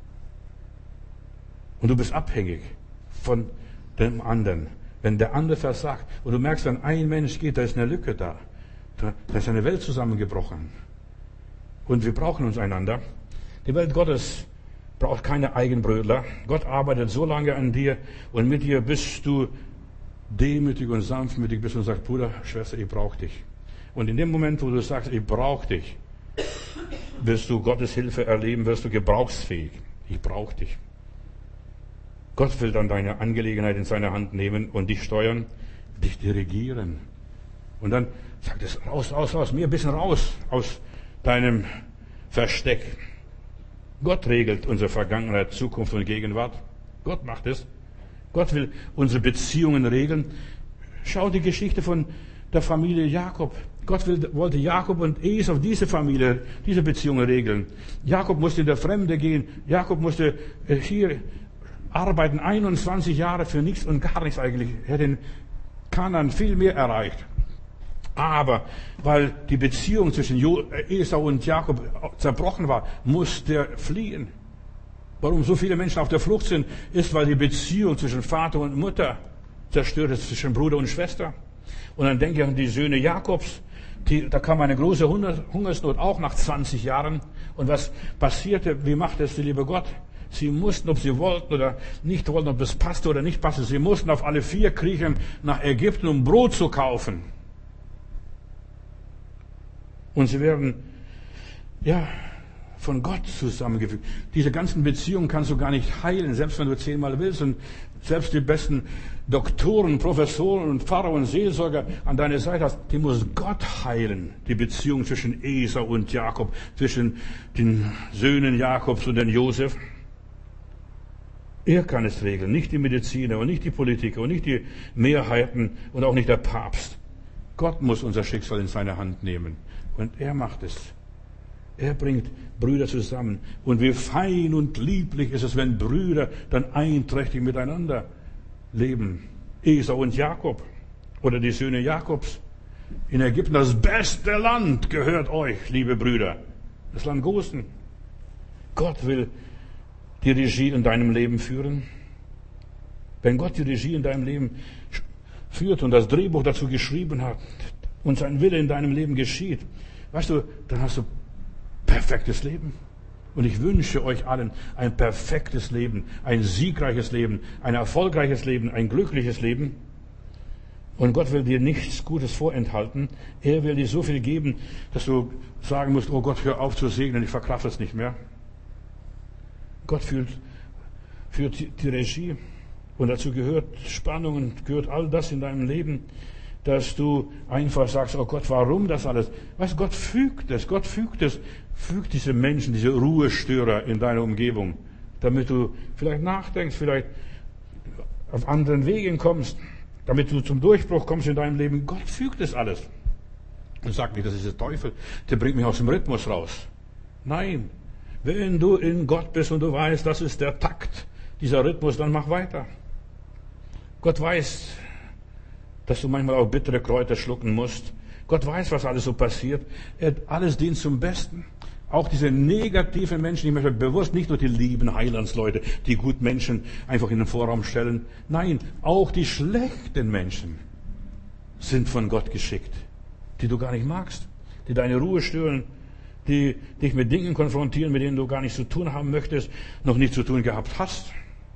Und du bist abhängig von dem anderen. Wenn der andere versagt und du merkst, wenn ein Mensch geht, da ist eine Lücke da. Da ist eine Welt zusammengebrochen. Und wir brauchen uns einander. Die Welt Gottes braucht keine Eigenbrötler. Gott arbeitet so lange an dir und mit dir, bis du demütig und sanftmütig bist und sagst, Bruder, Schwester, ich brauche dich. Und in dem Moment, wo du sagst, ich brauche dich, wirst du Gottes Hilfe erleben, wirst du gebrauchsfähig. Ich brauche dich. Gott will dann deine Angelegenheit in seine Hand nehmen und dich steuern, dich dirigieren. Und dann sagt es, raus, mir ein bisschen raus aus deinem Versteck. Gott regelt unsere Vergangenheit, Zukunft und Gegenwart. Gott macht es. Gott will unsere Beziehungen regeln. Schau die Geschichte von der Familie Jakob. Gott wollte Jakob und Esau, diese Familie, diese Beziehungen regeln. Jakob musste in der Fremde gehen. Jakob musste hier arbeiten, 21 Jahre für nichts und gar nichts eigentlich. Er hat in Kanaan viel mehr erreicht. Aber weil die Beziehung zwischen Esau und Jakob zerbrochen war, musste er fliehen. Warum so viele Menschen auf der Flucht sind, ist, weil die Beziehung zwischen Vater und Mutter zerstört ist, zwischen Bruder und Schwester. Und dann denke ich an die Söhne Jakobs. Da kam eine große Hungersnot, auch nach 20 Jahren. Und was passierte? Wie macht es der liebe Gott? Sie mussten, ob sie wollten oder nicht wollten, ob das passte oder nicht passte, sie mussten auf alle 4 kriechen nach Ägypten, um Brot zu kaufen. Und sie werden, von Gott zusammengefügt. Diese ganzen Beziehungen kannst du gar nicht heilen, selbst wenn du 10-mal willst. Und selbst die besten Doktoren, Professoren und Pfarrer und Seelsorger an deiner Seite hast, die muss Gott heilen. Die Beziehung zwischen Esau und Jakob, zwischen den Söhnen Jakobs und den Josef. Er kann es regeln, nicht die Mediziner und nicht die Politiker und nicht die Mehrheiten und auch nicht der Papst. Gott muss unser Schicksal in seine Hand nehmen. Und er macht es. Er bringt Brüder zusammen. Und wie fein und lieblich ist es, wenn Brüder dann einträchtig miteinander leben. Esau und Jakob oder die Söhne Jakobs. In Ägypten, das beste Land gehört euch, liebe Brüder. Das Land Gosen. Gott will die Regie in deinem Leben führen. Wenn Gott die Regie in deinem Leben führt und das Drehbuch dazu geschrieben hat und sein Wille in deinem Leben geschieht, weißt du, dann hast du perfektes Leben. Und ich wünsche euch allen ein perfektes Leben, ein siegreiches Leben, ein erfolgreiches Leben, ein glückliches Leben. Und Gott will dir nichts Gutes vorenthalten. Er will dir so viel geben, dass du sagen musst, oh Gott, hör auf zu segnen, ich verkrafte es nicht mehr. Gott führt die Regie. Und dazu gehört Spannung und gehört all das in deinem Leben, dass du einfach sagst, oh Gott, warum das alles? Weißt du, Gott fügt diese Menschen, diese Ruhestörer in deiner Umgebung, damit du vielleicht nachdenkst, vielleicht auf anderen Wegen kommst, damit du zum Durchbruch kommst in deinem Leben. Gott fügt das alles. Und sag nicht, das ist der Teufel, der bringt mich aus dem Rhythmus raus. Nein, wenn du in Gott bist und du weißt, das ist der Takt, dieser Rhythmus, dann mach weiter. Gott weiß, dass du manchmal auch bittere Kräuter schlucken musst. Gott weiß, was alles so passiert. Alles dient zum Besten. Auch diese negativen Menschen, ich möchte bewusst nicht nur die lieben Heilandsleute, die guten Menschen einfach in den Vorraum stellen. Nein, auch die schlechten Menschen sind von Gott geschickt, die du gar nicht magst, die deine Ruhe stören, die dich mit Dingen konfrontieren, mit denen du gar nichts zu tun haben möchtest, noch nicht zu tun gehabt hast.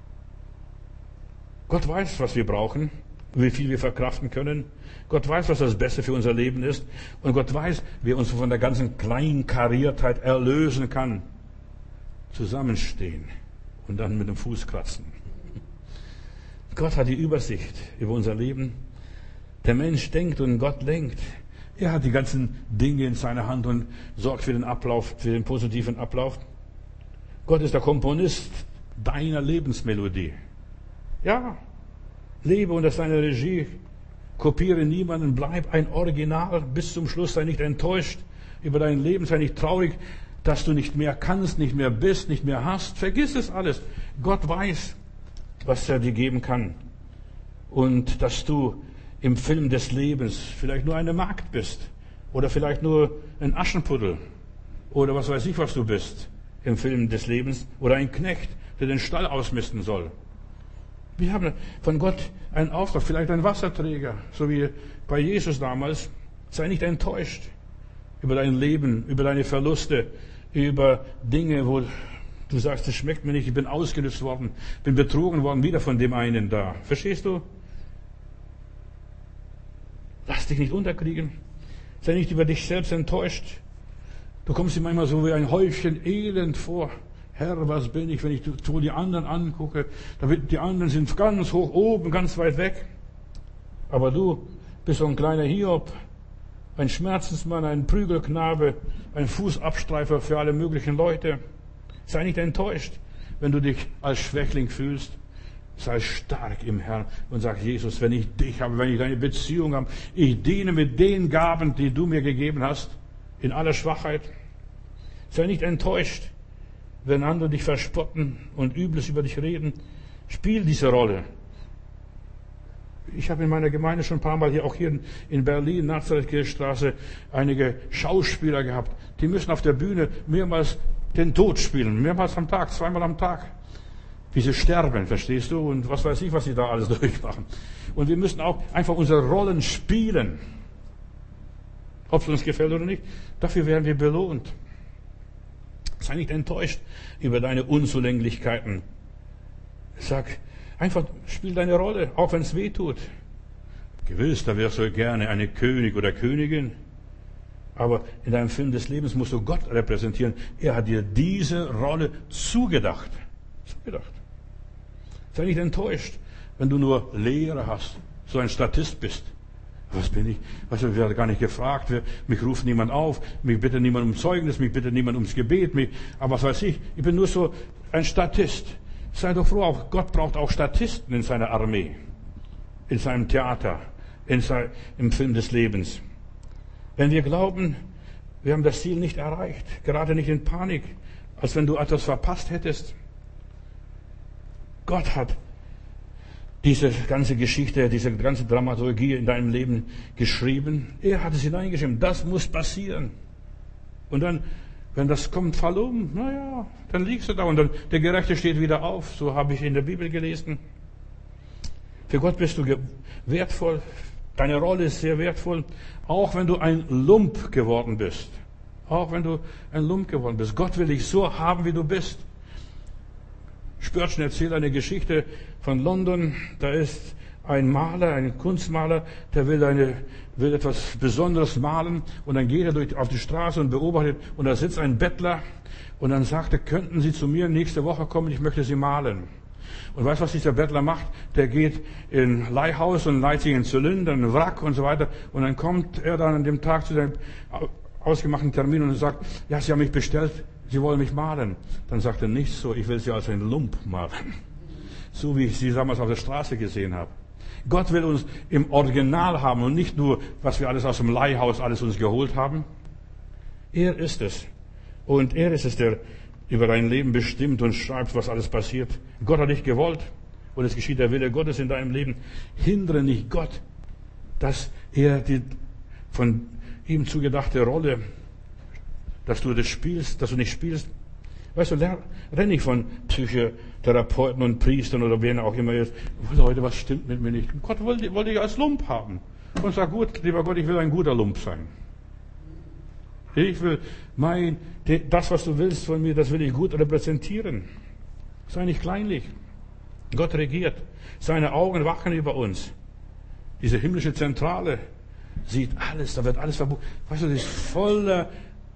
Gott weiß, was wir brauchen, wie viel wir verkraften können. Gott weiß, was das Beste für unser Leben ist. Und Gott weiß, wie er uns von der ganzen Kleinkariertheit erlösen kann. Zusammenstehen und dann mit dem Fuß kratzen. Gott hat die Übersicht über unser Leben. Der Mensch denkt und Gott lenkt. Er hat die ganzen Dinge in seiner Hand und sorgt für den Ablauf, für den positiven Ablauf. Gott ist der Komponist deiner Lebensmelodie. Ja, lebe unter seiner Regie, kopiere niemanden, bleib ein Original bis zum Schluss, sei nicht enttäuscht über dein Leben, sei nicht traurig, dass du nicht mehr kannst, nicht mehr bist, nicht mehr hast. Vergiss es alles. Gott weiß, was er dir geben kann. Und dass du im Film des Lebens vielleicht nur eine Magd bist oder vielleicht nur ein Aschenputtel oder was weiß ich, was du bist im Film des Lebens oder ein Knecht, der den Stall ausmisten soll. Wir haben von Gott einen Auftrag, vielleicht ein Wasserträger, so wie bei Jesus damals. Sei nicht enttäuscht über dein Leben, über deine Verluste, über Dinge, wo du sagst, das schmeckt mir nicht, ich bin ausgenutzt worden, bin betrogen worden, wieder von dem einen da. Verstehst du? Lass dich nicht unterkriegen. Sei nicht über dich selbst enttäuscht. Du kommst dir manchmal so wie ein Häufchen Elend vor. Herr, was bin ich, wenn ich so die anderen angucke? Die anderen sind ganz hoch oben, ganz weit weg. Aber du bist so ein kleiner Hiob, ein Schmerzensmann, ein Prügelknabe, ein Fußabstreifer für alle möglichen Leute. Sei nicht enttäuscht, wenn du dich als Schwächling fühlst. Sei stark im Herrn und sag, Jesus, wenn ich dich habe, wenn ich deine Beziehung habe, ich diene mit den Gaben, die du mir gegeben hast, in aller Schwachheit. Sei nicht enttäuscht, wenn andere dich verspotten und Übles über dich reden. Spiel diese Rolle. Ich habe in meiner Gemeinde schon ein paar Mal auch hier in Berlin, Nazareth-Kirchstraße, einige Schauspieler gehabt. Die müssen auf der Bühne mehrmals den Tod spielen. Mehrmals am Tag, zweimal am Tag. Wie sie sterben, verstehst du? Und was weiß ich, was sie da alles durchmachen. Und wir müssen auch einfach unsere Rollen spielen. Ob es uns gefällt oder nicht. Dafür werden wir belohnt. Sei nicht enttäuscht über deine Unzulänglichkeiten. Sag, einfach spiel deine Rolle, auch wenn es weh tut. Gewiss, da wärst du gerne eine König oder Königin. Aber in deinem Film des Lebens musst du Gott repräsentieren. Er hat dir diese Rolle zugedacht. Sei nicht enttäuscht, wenn du nur Lehre hast, so ein Statist bist. Was bin ich? Weißt du, ich werde gar nicht gefragt, mich ruft niemand auf, mich bittet niemand um Zeugnis, mich bittet niemand ums Gebet, aber was weiß ich bin nur so ein Statist. Sei doch froh, auch Gott braucht auch Statisten in seiner Armee, in seinem Theater, im Film des Lebens. Wenn wir glauben, wir haben das Ziel nicht erreicht, gerade nicht in Panik, als wenn du etwas verpasst hättest. Gott hat diese ganze Geschichte, diese ganze Dramaturgie in deinem Leben geschrieben. Er hat es hineingeschrieben. Das muss passieren. Und dann, wenn das kommt, fall um. Naja, dann liegst du da und dann der Gerechte steht wieder auf. So habe ich in der Bibel gelesen. Für Gott bist du wertvoll. Deine Rolle ist sehr wertvoll. Auch wenn du ein Lump geworden bist. Auch wenn du ein Lump geworden bist. Gott will dich so haben, wie du bist. Spurgeon erzählt eine Geschichte von London. Da ist ein Maler, ein Kunstmaler, der will etwas Besonderes malen. Und dann geht er auf die Straße und beobachtet. Und da sitzt ein Bettler. Und dann sagt er, könnten Sie zu mir nächste Woche kommen? Ich möchte Sie malen. Und weißt du, was dieser Bettler macht? Der geht in Leihhaus und leiht sich einen Zylinder, einen Wrack und so weiter. Und dann kommt er dann an dem Tag zu dem ausgemachten Termin und sagt, ja, Sie haben mich bestellt, Sie wollen mich malen. Dann sagt er nicht so, ich will Sie als ein Lump malen. So wie ich Sie damals auf der Straße gesehen habe. Gott will uns im Original haben und nicht nur, was wir alles aus dem Leihhaus alles uns geholt haben. Er ist es. Und er ist es, der über dein Leben bestimmt und schreibt, was alles passiert. Gott hat dich gewollt und es geschieht der Wille Gottes in deinem Leben. Hindere nicht Gott, dass er die von ihm zugedachte Rolle, dass du das spielst, dass du nicht spielst. Weißt du, renn nicht von Psychotherapeuten und Priestern oder wen auch immer ist. Leute, was stimmt mit mir nicht? Gott wollte dich als Lump haben. Und sag, gut, lieber Gott, ich will ein guter Lump sein. Ich will das, was du willst von mir, das will ich gut repräsentieren. Sei nicht kleinlich. Gott regiert. Seine Augen wachen über uns. Diese himmlische Zentrale sieht alles, da wird alles verbucht. Weißt du, das ist voller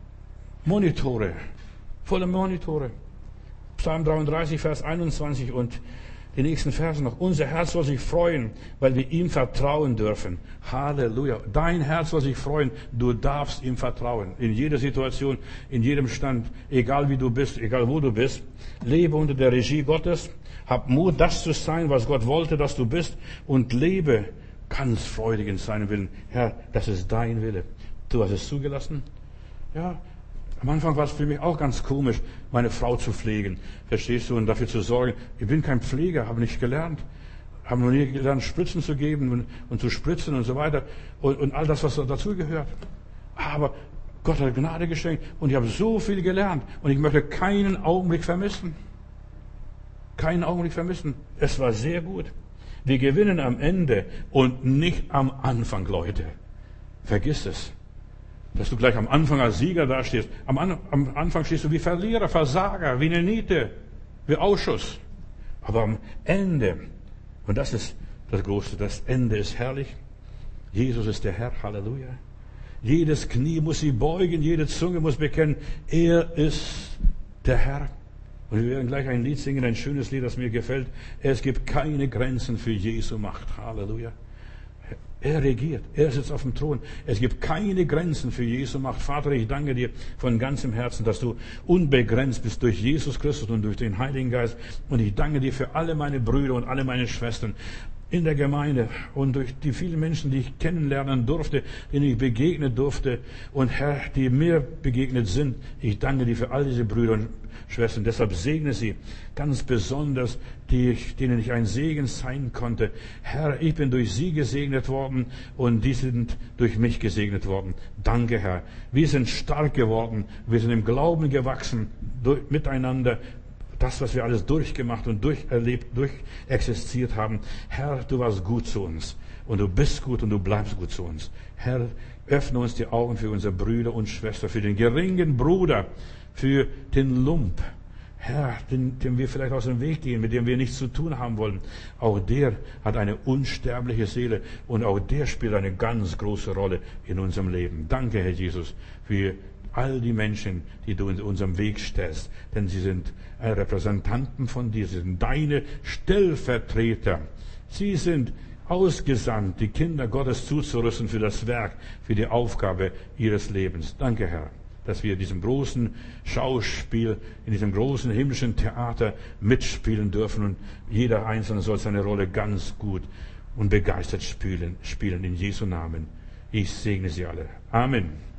Monitore. Voller Monitore. Psalm 33, Vers 21 und die nächsten Verse noch. Unser Herz soll sich freuen, weil wir ihm vertrauen dürfen. Halleluja. Dein Herz soll sich freuen. Du darfst ihm vertrauen. In jeder Situation, in jedem Stand, egal wie du bist, egal wo du bist. Lebe unter der Regie Gottes. Hab Mut, das zu sein, was Gott wollte, dass du bist. Und lebe ganz freudig in seinem Willen. Herr, das ist dein Wille. Du hast es zugelassen. Ja. Am Anfang war es für mich auch ganz komisch, meine Frau zu pflegen. Verstehst du? Und dafür zu sorgen. Ich bin kein Pfleger, habe nicht gelernt. Habe noch nie gelernt, Spritzen zu geben und zu spritzen und so weiter. Und all das, was dazugehört. Aber Gott hat Gnade geschenkt. Und ich habe so viel gelernt. Und ich möchte keinen Augenblick vermissen. Keinen Augenblick vermissen. Es war sehr gut. Wir gewinnen am Ende und nicht am Anfang, Leute. Vergiss es. Dass du gleich am Anfang als Sieger dastehst. Am Anfang stehst du wie Verlierer, Versager, wie eine Niete, wie Ausschuss. Aber am Ende, und das ist das Große, das Ende ist herrlich. Jesus ist der Herr, Halleluja. Jedes Knie muss sich beugen, jede Zunge muss bekennen, er ist der Herr. Und wir werden gleich ein Lied singen, ein schönes Lied, das mir gefällt. Es gibt keine Grenzen für Jesu Macht, Halleluja. Er regiert, er sitzt auf dem Thron. Es gibt keine Grenzen für Jesu Macht. Vater, ich danke dir von ganzem Herzen, dass du unbegrenzt bist durch Jesus Christus und durch den Heiligen Geist. Und ich danke dir für alle meine Brüder und alle meine Schwestern in der Gemeinde und durch die vielen Menschen, die ich kennenlernen durfte, denen ich begegnen durfte und Herr, die mir begegnet sind. Ich danke dir für all diese Brüder und Schwestern. Deshalb segne sie ganz besonders, denen ich ein Segen sein konnte. Herr, ich bin durch sie gesegnet worden und die sind durch mich gesegnet worden. Danke, Herr. Wir sind stark geworden. Wir sind im Glauben gewachsen miteinander. Das, was wir alles durchgemacht und durcherlebt, durchexistiert haben. Herr, du warst gut zu uns. Und du bist gut und du bleibst gut zu uns. Herr, öffne uns die Augen für unsere Brüder und Schwestern, für den geringen Bruder, für den Lump. Herr, dem wir vielleicht aus dem Weg gehen, mit dem wir nichts zu tun haben wollen. Auch der hat eine unsterbliche Seele und auch der spielt eine ganz große Rolle in unserem Leben. Danke, Herr Jesus, für all die Menschen, die du in unserem Weg stellst, denn sie sind Repräsentanten von dir, sie sind deine Stellvertreter. Sie sind ausgesandt, die Kinder Gottes zuzurüsten für das Werk, für die Aufgabe ihres Lebens. Danke, Herr, dass wir in diesem großen Schauspiel, in diesem großen himmlischen Theater mitspielen dürfen und jeder Einzelne soll seine Rolle ganz gut und begeistert spielen in Jesu Namen. Ich segne sie alle. Amen.